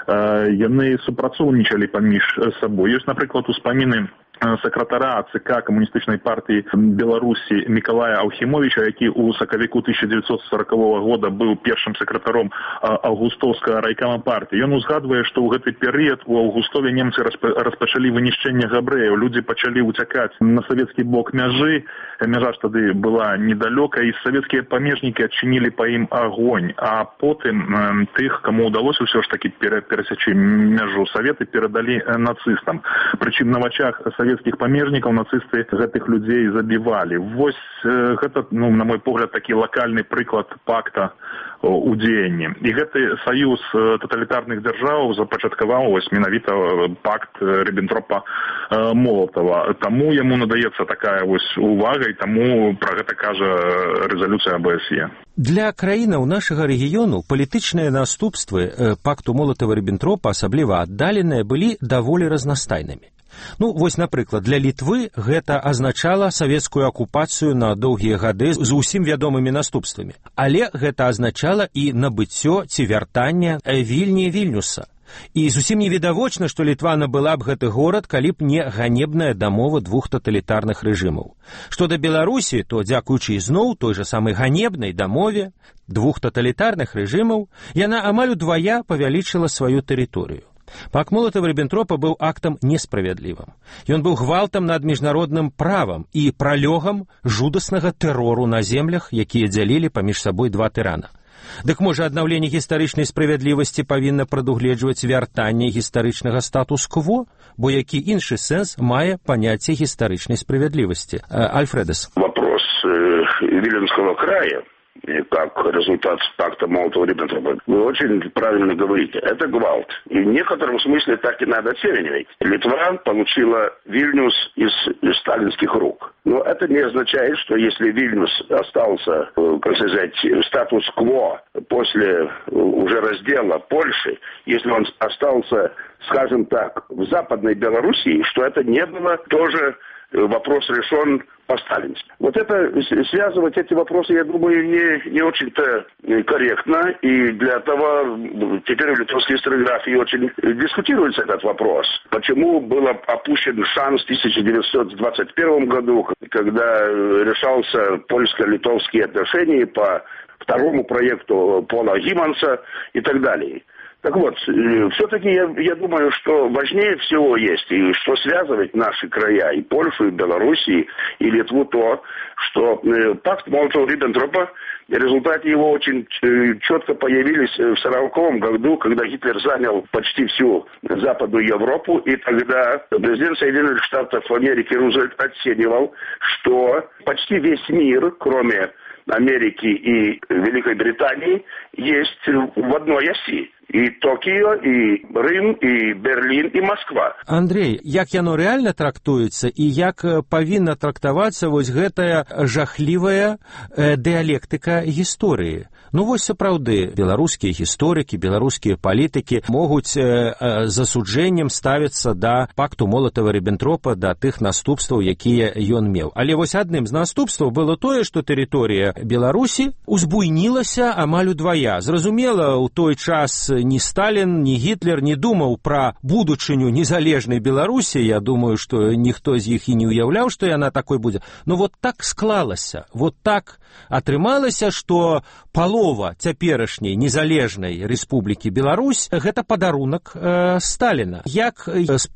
яны супрацоўнічалі паміж сабой. Ёсць, напрыклад, успаміны сакратара ЦК камуністычнай партыі Беларусі Мікалая Аўхімовіча, які ў сакавіку 1940 года быў першым сакратаром аўгустоўскага райкама партыі. Ён узгадвае, што ў гэты перыяд у Аўгустове немцы распачалі вынішчэнне габрэяў, людзі пачалі ўцякаць на савецкі бок мяжы, мяжа ж тады была недалёка, і савецкія памежнікі адчынілі па ім агонь, а потым тых, каму ўдалося ўсё ж такі перасячы мяжу, саветы перадалі нацыстам. Прычым на вачах савецкіх памежнікаў нацысты гэтых людзей забівалі. Вось гэта, на мой погляд, такі лакальны прыклад пакта у дзеянні. І гэты саюз таталітарных дзяржаў запачаткаваў менавіта пакт Ріббентропа-Молатава. Таму яму надаецца такая увага, і таму пра гэта кажа рэзалюцыя АБСЕ. Для краінаў нашага рэгіёну палітычныя наступствы пакту Молатава-Ріббентропа, асабліва аддаленыя, былі даволі разнастайнымі. Вось, напрыклад, для Літвы гэта азначала савецкую акупацыю на доўгія гады з усім вядомымі наступствамі. Але гэта азначала і набыццё ці вяртанне Вільні Вільнюса. І зусім невідавочна, што Літва набыла б гэты горад, калі б не ганебная дамова двух таталітарных рэжымаў. Што да Беларусі, то, дзякуючы ізноў той жа самай ганебнай дамове двух таталітарных рэжымаў, яна амаль удвая павялічыла сваю тэрыторыю. Пакт Молатава-Ріббентропа быў актам несправядлівым. Ён быў гвалтам над міжнародным правам і пралёгам жудаснага тэрору на землях, якія дзялілі паміж сабой два тырана. Дык можа, аднаўленне гістарычнай справядлівасці павінна прадугледжваць вяртанне гістарычнага статус-кво, бо які іншы сэнс мае паняцце гістарычнай справядлівасці? Альфредес. Вопрос Виленского края, как результат пакта Молотова-Риббентропа, вы очень правильно говорите. Это гвалт. И в некотором смысле так и надо оценивать. Литва получила Вильнюс из сталинских рук. Но это не означает, что если Вильнюс остался, как сказать, статус-кво после уже раздела Польши, если он остался, скажем так, в Западной Белоруссии, что это не было тоже вопрос решен по-сталински. Вот это, связывать эти вопросы, я думаю, не очень-то корректно. И для этого теперь в литовской историографии очень дискутируется этот вопрос. Почему был опущен шанс в 1921 году, когда решался польско-литовские отношения по второму проекту Пола Гимманса и так далее. Так вот, все-таки я думаю, что важнее всего есть, и что связывает наши края, и Польшу, и Белоруссию, и Литву, то, что пакт Молотова-Риббентропа, в результате его очень четко появились в 1940 году, когда Гитлер занял почти всю Западную Европу, и тогда президент Соединенных Штатов Америки Рузвельт оценивал, что почти весь мир, кроме Америки и Великой Британии, есть в одной оси. І Токіо, і Рим, і Берлін, і Москва. Андрей, як яно рэальна трактуецца і як павінна трактавацца вось гэтая жахлівая дыялектыка гісторыі? Вось сапраўды, беларускія гісторыкі, беларускія палітыкі могуць з асуджэннем ставіцца да пакту Молатава-Риббентропа, да тых наступстваў, якія ён меў. Але вось адным з наступстваў было тое, што тэрыторыя Беларусі узбуйнілася амаль удвая. Зразумела, у той час ні Сталін, ні Гітлер не думаў пра будучыню незалежнай Беларусі. Я думаю, што ніхто з іх і не ўяўляў, што яна такой будзе. Но вот так склалася, вот так атрымалася, што палова цяперашняй незалежнай Рэспублікі Беларусь – гэта падарунак Сталіна. Як з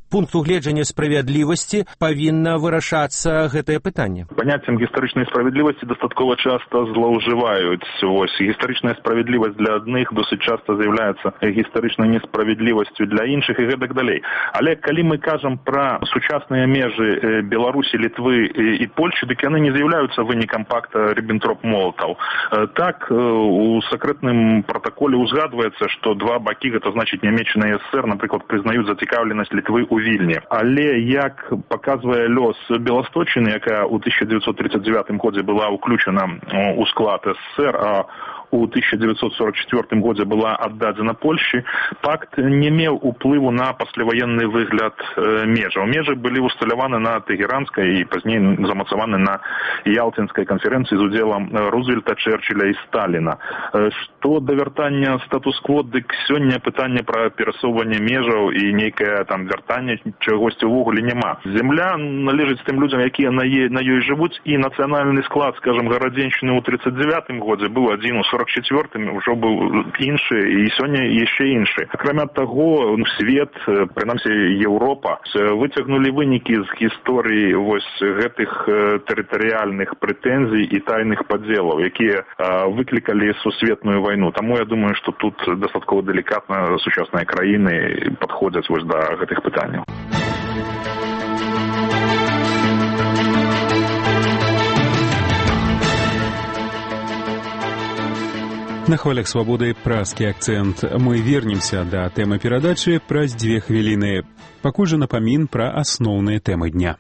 пункту гледжання справядлівасці павінна вырашацца гэтае пытанне? Паняццем гістарычнай справядлівасці дастаткова часта злоўжываюць. Гістарычная справядлівасць для адных досыць часта з'яўляецца гістарычнай несправядлівасцю для іншых і гэтак далей. Але калі мы кажам пра сучасныя межы Беларусі, Літвы і Польшчы, дык яны не з'яўляюцца вынікам пакта Ріббентроп-Молатаў. Так, у сакрэтным пратаколе узгадваецца, што два бакі, гэта значыць Нямеччына і СССР, напрыклад, прызнаюць зацікаўленасць Літвы ў Вільні. Але, як паказвае лёс Беласточчыны, якая ў 1939 годзе была ўключана ў склад СССР, а у 1944 годзе была аддадзена Польшчы, пакт не меў уплыву на пасляваенны выгляд межаў. Межы былі усталяваны на Тэгеранскай і пазней замацаваны на Ялтинскай канферэнцыі з удзелам Рузвельта, Чэрчыля і Сталіна. Што да вяртання статус-кво, дык сёння пытанне пра перасоўванне межаў і нейкае там вяртанне чагосьці ўвогуле няма. Земля належыць тым людзям, якія на ёй жывуць, і нацыянальны склад, скажам, гарадзеншчыны ў 1939 годзе быў адзін, у 1944 ўжо быў іншы, і сёння яшчэ іншы. Акрамя таго, свет, прынамсі Еўропа, выцягнулі вынікі з гісторыі вось гэтых тэрытарыяльных прэтэнзій і тайных падзелаў, якія выклікалі сусветную вайну. Таму я думаю, што тут дастаткова далікатна сучасныя краіны падходзяць вось да гэтых пытанняў. На хвалях свабоды празкі акцэнт. Мы вернемся да тэмы перадачы праз 2 хвіліны. Пакуль жа напамін пра асноўныя тэмы дня.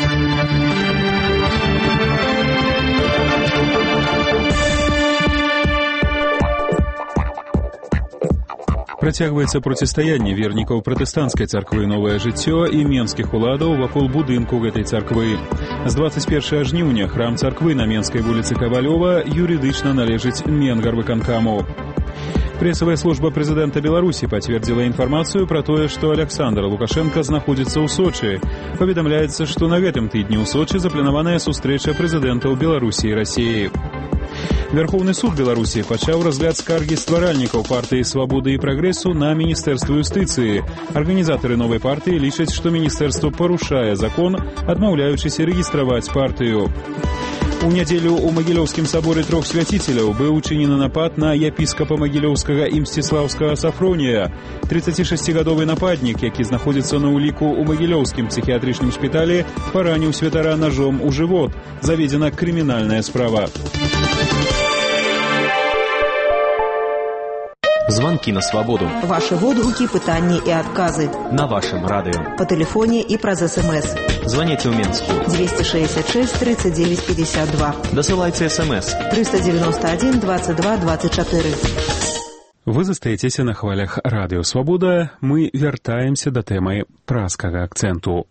Працягваецца процістаянне вернікаў пратэстанцкай царквы «Новае жыццё» і менскіх уладаў вакол будынку гэтай царквы. З 21 жніўня храм царквы на Менскай вуліцы Кавалёва юрыдычна належыць Менгарвыканкаму. Прэсавая служба прэзідэнта Беларусі пацвердзіла інфармацыю пра тое, што Аляксандр Лукашенка знаходзіцца ў Сочы. Паведамляецца, што на гэтым тыдні ў Сочы запланаваная сустрэча прэзідэнтаў Беларусі і Расіі. Верховны суд Беларусі пачаў разгляд скаргі стваральнікаў партыі «Свабоды і прагрэсу» на Міністэрства юстыцыі. Арганізатары новай партыі лічаць, што міністэрства парушае закон, адмаўляючыся рэгістраваць партыю. У нядзелю ў Магілёўскім саборы трох свяціцеляў быў учынены напад на епіскапа Магілёўскага і Мсціслаўскага Сафронія. 36-гадовы нападнік, які знаходзіцца на ўліку ў Магілёўскім псіхіятрычным шпіталі, параніў святара ножом у жывот. Заведзена крымінальная справа. Звонки на свободу. Ваши водгуки, пытания и отказы. На вашем радио. По телефоне и праз СМС. Звоните в Минск. 266 39 52. Досылайте СМС. 391 22 24. Вы застаецеся на хвалях радыё «Свабода». Мы вяртаемся да тэмы празкага акцэнту.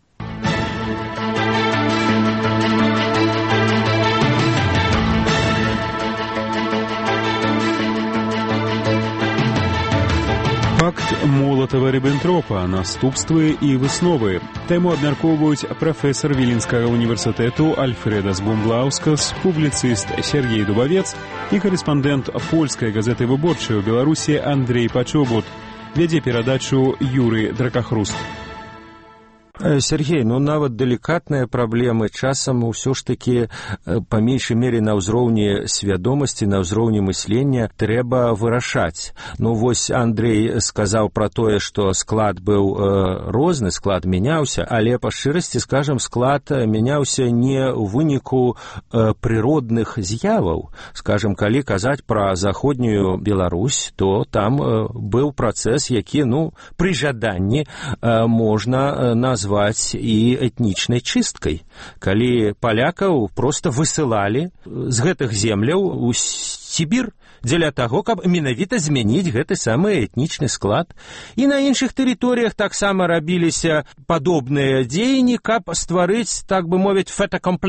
Пакт Молатава-Ріббентропа, наступствы і высновы. Тэму абмяркоўваюць прафесар Віленскага універсітэту Альфреда Збумблаускас, публіцыст Сергей Дубавец і карэспандэнт польскай газеты «Выборчая» ў Беларусі Андрей Пачобут. Вядзе перадачу Юрый Дракахруст. Сергей, нават далікатныя праблемы часам ўсё ж такі па меншай мере на ўзроўні свядомасці, на ўзроўні мыслення трэба вырашаць. Вось Андрей сказаў пра тое, што склад быў розны, склад мяняўся, але па шчырасці скажам, склад мяняўся не ў выніку прыродных з'яваў. Скажам, калі казаць пра заходнюю Беларусь, то там быў працэс, які, пры жаданні можна назваць і этнічнай чысткай, калі палякаў проста высылалі з гэтых земляў у Сібір дзеля таго, каб менавіта змяніць гэты самы этнічны склад. І на іншых тэрыторыях таксама рабіліся падобныя дзеянні, каб стварыць, так бы мовіць, fait accompli.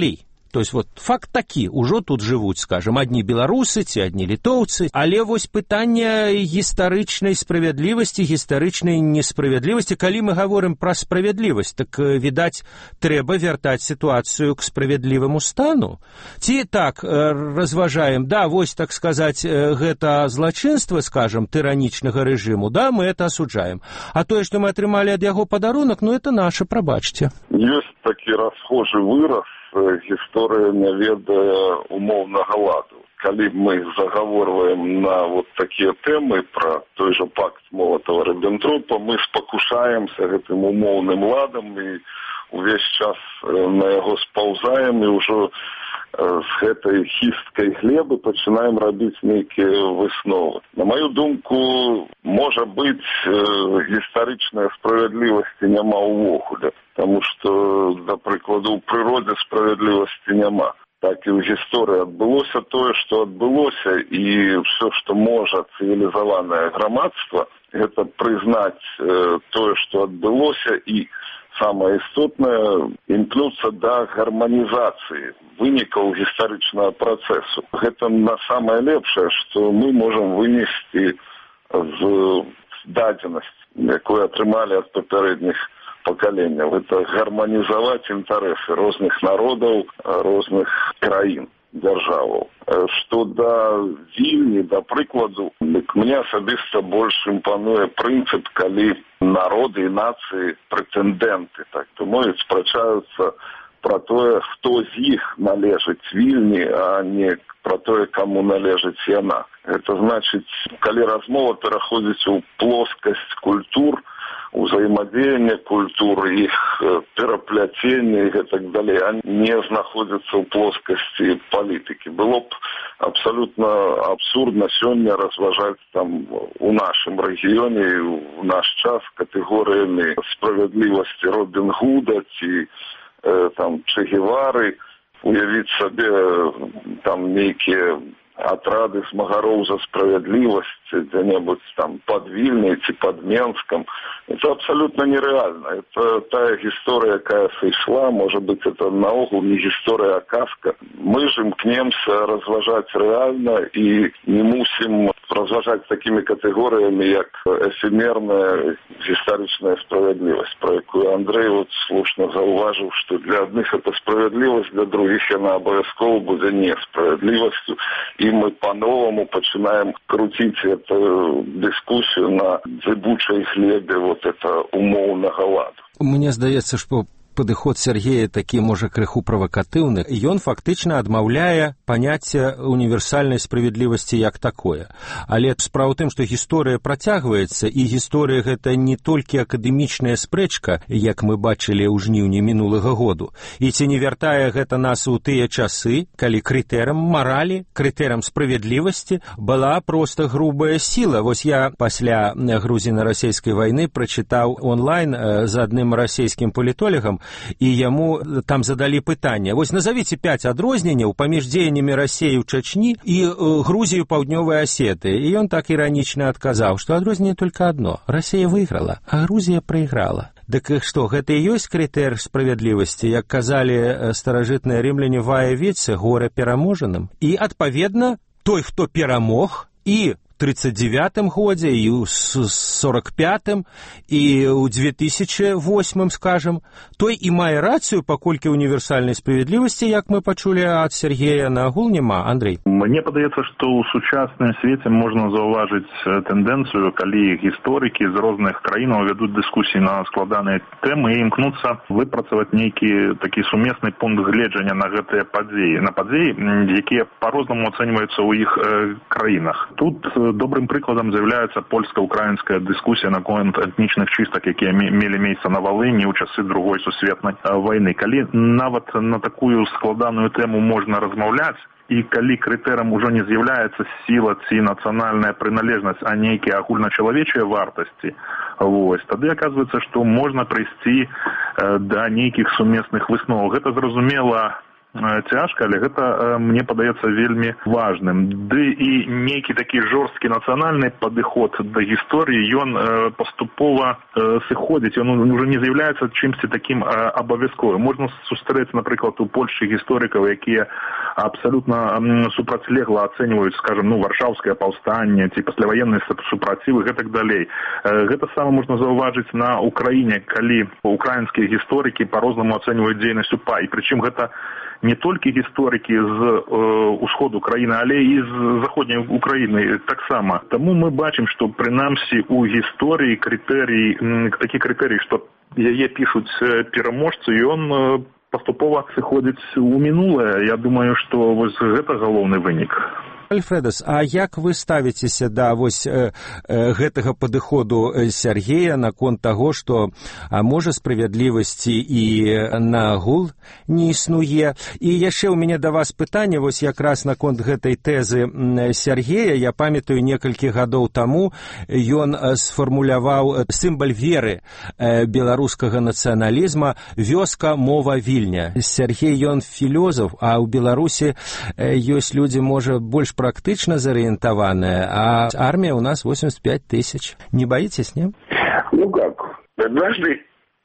То есть вот факт такі, ужо тут жывуць, скажем, адні беларусы ці адні літоўцы, але вось пытанне гістарычнай справядлівасці, гістарычнай несправядлівасці, калі мы гаворым пра справядлівасць, так, відаць, трэба вяртаць сітуацыю к справядліваму стану. Ці так разважаем, да, вось, так сказаць, гэта злачынства, скажем, тыранічнага рэжыму, да, мы это асуджаем. А тое, што мы атрымалі ад яго падарунак, ну, это наше, прабачце. Ёсць такі расхожы выраз, гісторыя не ведае умоўнага ладу. Калі мы загаворваем на вот такія тэмы пра той жа пакт Молатава-Ріббентропа, мы спакушаемся гэтым умоўным ладам і увесь час на яго спаўзаем і ўжо з гэтай хісткай глебы пачынаем рабіць нейкія высновы. На маю думку, можа быць, гістарычнай справядлівасці няма ўвогуле, таму што, да прыкладу, у прыродзе справядлівасці няма. Так і ў гісторыі адбылося тое, што адбылося, і ўсё, што можа цывілізаванае грамадства, гэта прызнаць тое, што адбылося, і самае істотнае імкнуцца да гарманізацыі вынікаў гістарычнага працэсу. Гэта на самае лепшае, што мы можам вынесці з дадзенасць, якую атрымалі ад папярэдніх пакаленняў. Гэта гарманізаваць інтарэсы розных народаў, розных краін, дзяржаваў. Што да Вільні, да прыкладу, мне асабіста больш імпануе прынцып, калі народы і нацыі прэтэндэнты, так то мовіць, спрачаюцца пра тое, хто з іх належыць Вільні, а не пра тое, каму належыць яна. Гэта значыць, калі размова пераходзіць у плоскасць культур, узаемадзеяння культур, іх перапляцення і гэтак далей, а не знаходзяцца ў плоскасці палітыкі. Было б абсалютна абсурдна сёння разважаць там у нашым рэгіёне і ў наш час катэгорыямі справядлівасці Робін Гуда ці там Че Гевары, уявіць сабе там нейкія атрады змагароў за справядлівасць дзе-небудзь там пад Вільняй ці пад Менскам. Это абсолютно нереально. Это тая гісторыя, якая сышла, можа быць, это наогул не гісторыя, а казка. Мы ж імкнемся разважаць рэальна і не мусім разважаць такімі катэгорыямі, як эфемерная гістарычная справядлівасць, про якую Андрей вот слушна заўважыў, што для адных это справядлівасць, для других яна абавязкова будзе несправядлівасцю. І мы по-новому пачинаем крутить эту дискуссию на зыбучай хлебе вот это умоўнага ладу. Мне здаецца, што падыход Сергея такі, можа, крыху правакатыўны. Ён фактычна адмаўляе паняцце універсальнай справядлівасці як такое. Але справа ў тым, што гісторыя працягваецца, і гісторыя гэта не толькі акадэмічная спрэчка, як мы бачылі ў жніўні мінулага году. І ці не вяртае гэта нас у тыя часы, калі крытэрам маралі, крытэрам справядлівасці была проста грубая сіла. Вось я пасля грузіна-расейскай вайны прачытаў онлайн з адным расійскім палітолагам, і яму там задалі пытанне. Вось назовіце 5 адрозненняў паміж дзеяннямі Расіі ў Чачні і Грузію паўднёвай Асеты. І ён так іранічна адказаў, што адрозненне толькі адно. Расія выйграла, а Грузія прайграла. Дык што, гэта і ёсць крытэр справядлівасці, як казалі старажытныя рымляне вае веце, гора пераможаным. І, адпаведна, той, хто перамог, і 1939 годзе, і ў 1945, і ў 2008, скажем, той і мае рацыю, паколькі універсальнай справядлівасці, як мы пачулі ад Сергея, нагул няма. Андрей? Мне падаецца, што ў сучасным свеце можна заўважыць тэндэнцыю, калі гісторыкі з розных краінаў вядуць дыскусіі на складаныя тэмы і імкнуцца выпрацаваць нейкі такі сумесны пункт гледжання на гэтыя падзеі, якія па-рознаму ацэньваюцца ў іх краінах. Тут добрым прыкладам з'яўляецца польска-украінская дыскусія наконт этнічных чыстак, якія мелі месца на Валыні ў часы Другой сусветнай вайны. Калі нават на такую складаную тэму можна размаўляць, і калі крытэрам ужо не з'яўляецца сіла ці нацыянальная прыналежнасць, а нейкія агульначалавечыя вартасці, тады аказваецца, што можна прыйсці да нейкіх сумесных высноваў. Гэта, зразумела, цяжка, але гэта мне падаецца вельмі важным. Ды і нейкі такі жорсткі нацыянальны падыход да гісторыі, ён паступова сыходзіць, ён уже не з'яўляецца чымсьці такім абавязковым. Можна сустрэць, напрыклад, у Польшчы гісторыкаў, якія абсалютна супрацьлегла ацэньваюць, скажем, варшаўскае паўстанне ці пасляваенныя супрацівы і гэтак далей. Гэта сама можна заўважыць на Украіне, калі украінскія гісторыкі па-рознаму ацэньваюць дзейнасць УПА. І прычым гэта не толькі гісторыкі з усходу краіны, але і з заходняй Украіны таксама. Таму мы бачым, што прынамсі у гісторыі такі крытэрый, што яе пішуць пераможцы, і ён паступова сыходзіць у мінулае. Я думаю, што вось гэта галоўны вынік. Альфрэдас, а як вы ставіцеся да гэтага падыходу Сяргея наконт таго, што можа справядлівасці і нагул не існуе? І яшчэ ў мяне да вас пытанне, вось якраз наконт гэтай тэзы Сяргея. Я памятаю, некалькі гадоў таму ён сфармуляваў сімвал веры беларускага нацыяналізма «Вёска, мова, Вільня». Сяргей, ён філёзаф, а ў Беларусі ёсць людзі, можа, больш практично зарыентаваная, а армия у нас 85 тысяч. Не боитесь, нет? Ну как, однажды,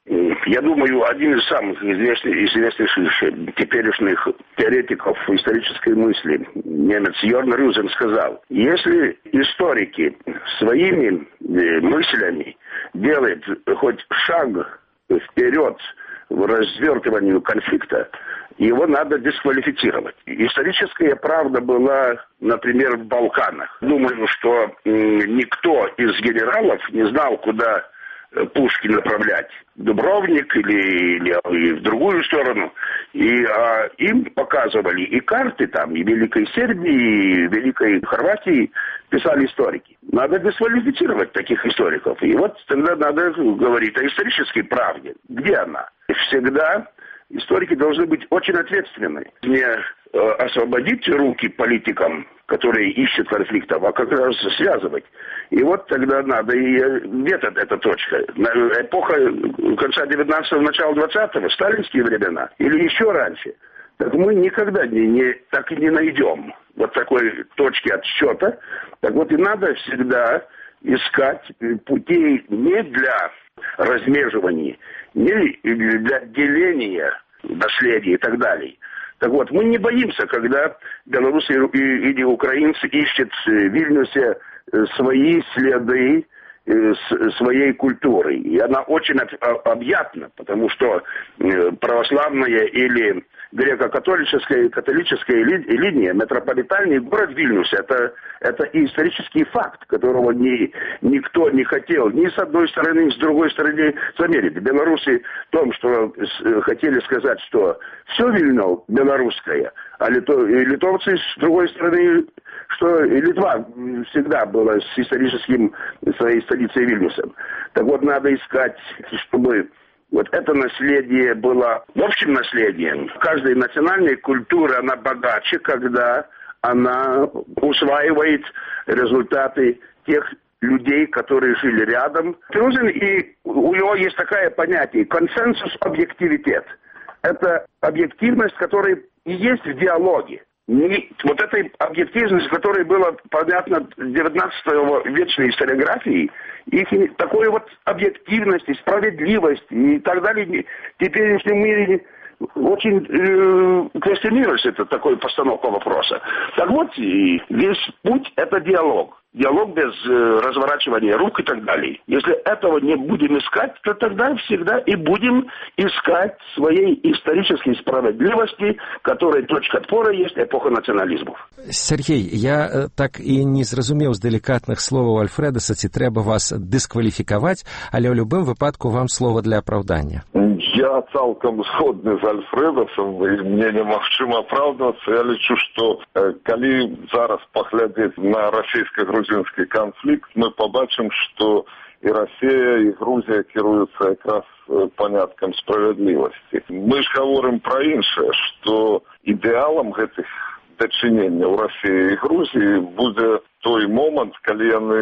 я думаю, один из самых известнейших теперешних теоретиков исторической мысли, немец Йорн Рюзен, сказал: если историки своими мыслями делают хоть шаг вперед в развертывании конфликта, его надо дисквалифицировать. Историческая правда была, например, в Балканах. Думаю, что никто из генералов не знал, куда пушки направлять. Дубровник или в другую сторону. И им показывали и карты там, и Великой Сербии, и Великой Хорватии писали историки. Надо дисквалифицировать таких историков. И вот тогда надо говорить о исторической правде. Где она? Всегда историки должны быть очень ответственны. Не освободить руки политикам, которые ищут конфликтов, а как раз связывать. И вот тогда надо, и где-то эта точка. Эпоха конца 19-го, начала 20-го, сталинские времена, или еще раньше. Так мы никогда так и не найдем вот такой точки отсчета. Так вот и надо всегда искать путей не для размеживания, не для деления наследия и так далее. Так вот, мы не боимся, когда белорусы или украинцы ищут в Вильнюсе свои следы своей культуры. И она очень объятна, потому что православная или греко-католическая и католическая линия, метрополитальный город Вильнюс, это исторический факт, которого никто не хотел ни с одной стороны, ни с другой стороны замерить. Белорусы в том, что хотели сказать, что все Вильно белорусское, а литовцы с другой стороны, что Литва всегда была с историческим своей столицей Вильнюсом. Так вот, надо искать, чтобы вот это наследие было общим наследием. Каждая национальная культура, она богаче, когда она усваивает результаты тех людей, которые жили рядом. И у него есть такое понятие — консенсус-объективитет. Это объективность, которая и есть в диалоге. Вот этой объективности, которая была понятна в 19 вечной историографии, их такой вот объективности, справедливости и так далее, в теперешнем мире очень квестионируется такой постановка вопроса. Так вот, и весь путь — это диалог. Диалог без разворачивания рук и так далее. Если этого не будем искать, то тогда всегда и будем искать своей исторической справедливости, которой точка отпора есть эпоха национализмов. Сергей, я так і не зразумеў з делікатных словаў Альфрэдаса, ці трэба вас дыскваліфікаваць, але ў любым выпадку вам слова для апраўдання. Я цалкам згодны з Альфрэдасам, і мне немагчыма апраўдвацца. Я лічу, што калі зараз паглядзець на расійска-грузінскі канфлікт, мы побачым, што і Расія, і Грузія кіруюцца якраз паняткам справядлівасці. Мы ж гаворым пра іншае, што ідэалам гэтых дачыненняў Расіі і Грузіі будзе той момант, калі яны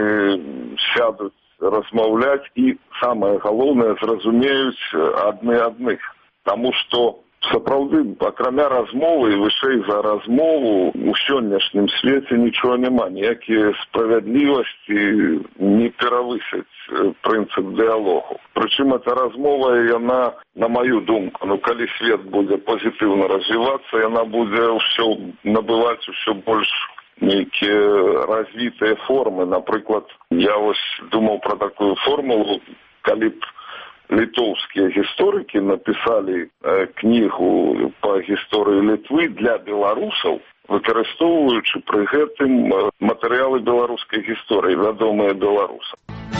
сядуць размаўляць і, самае галоўнае, зразумеюць адны адных. Таму што Сапраўды, акрамя размовы і вышэй за размову, у сённяшнім свеце нічога няма. Ніякія справядлівасці не перавысяць прынцып дыялогу. Прычым эта размова, яна, на маю думку, калі свет будзе пазітыўна развівацца, яна будзе ўсё набываць усё больш нейкія развітыя формы. Напрыклад, я думаў пра такую формулу, калі б літоўскія гісторыкі напісалі кнігу па гісторыі Літвы для беларусаў, выкарыстоўваючы пры гэтым матэрыялы беларускай гісторыі, вядомыя беларусам.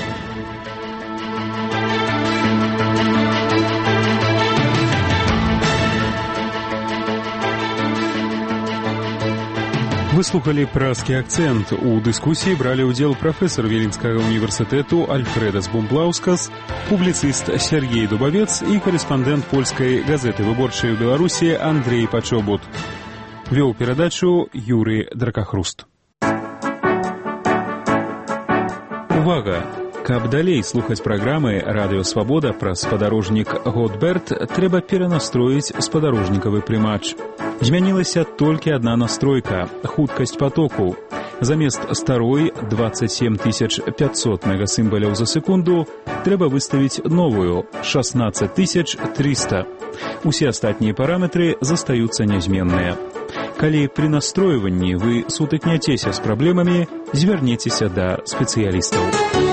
Выслухали пражскі акцент. У дыскусіі бралі ўдзел прафесар Віленскага універсітэту Альфредас Бумблаускас, публіцыст Сергей Дубавец і корэспандэнт польскай газеты «Выборчай» у Беларусі Андрей Пачобут. Вёў перадачу Юрый Дракахруст. Увага! Каб далей слухаць праграмы «Радыё Свабода» пра спадарожнік Готберт, трэба перанастроіць спадарожнікавы прымач. Змянілася толькі адна настройка – хуткасць потоку. Замест старой 27 500 мегасімбаляў за секунду трэба выставіць новую – 16 300. Усе астатнія параметры застаюцца нязменныя. Калі пры настройванні вы сутыкняцеся з праблемамі, звярніцеся да спецыялістаў.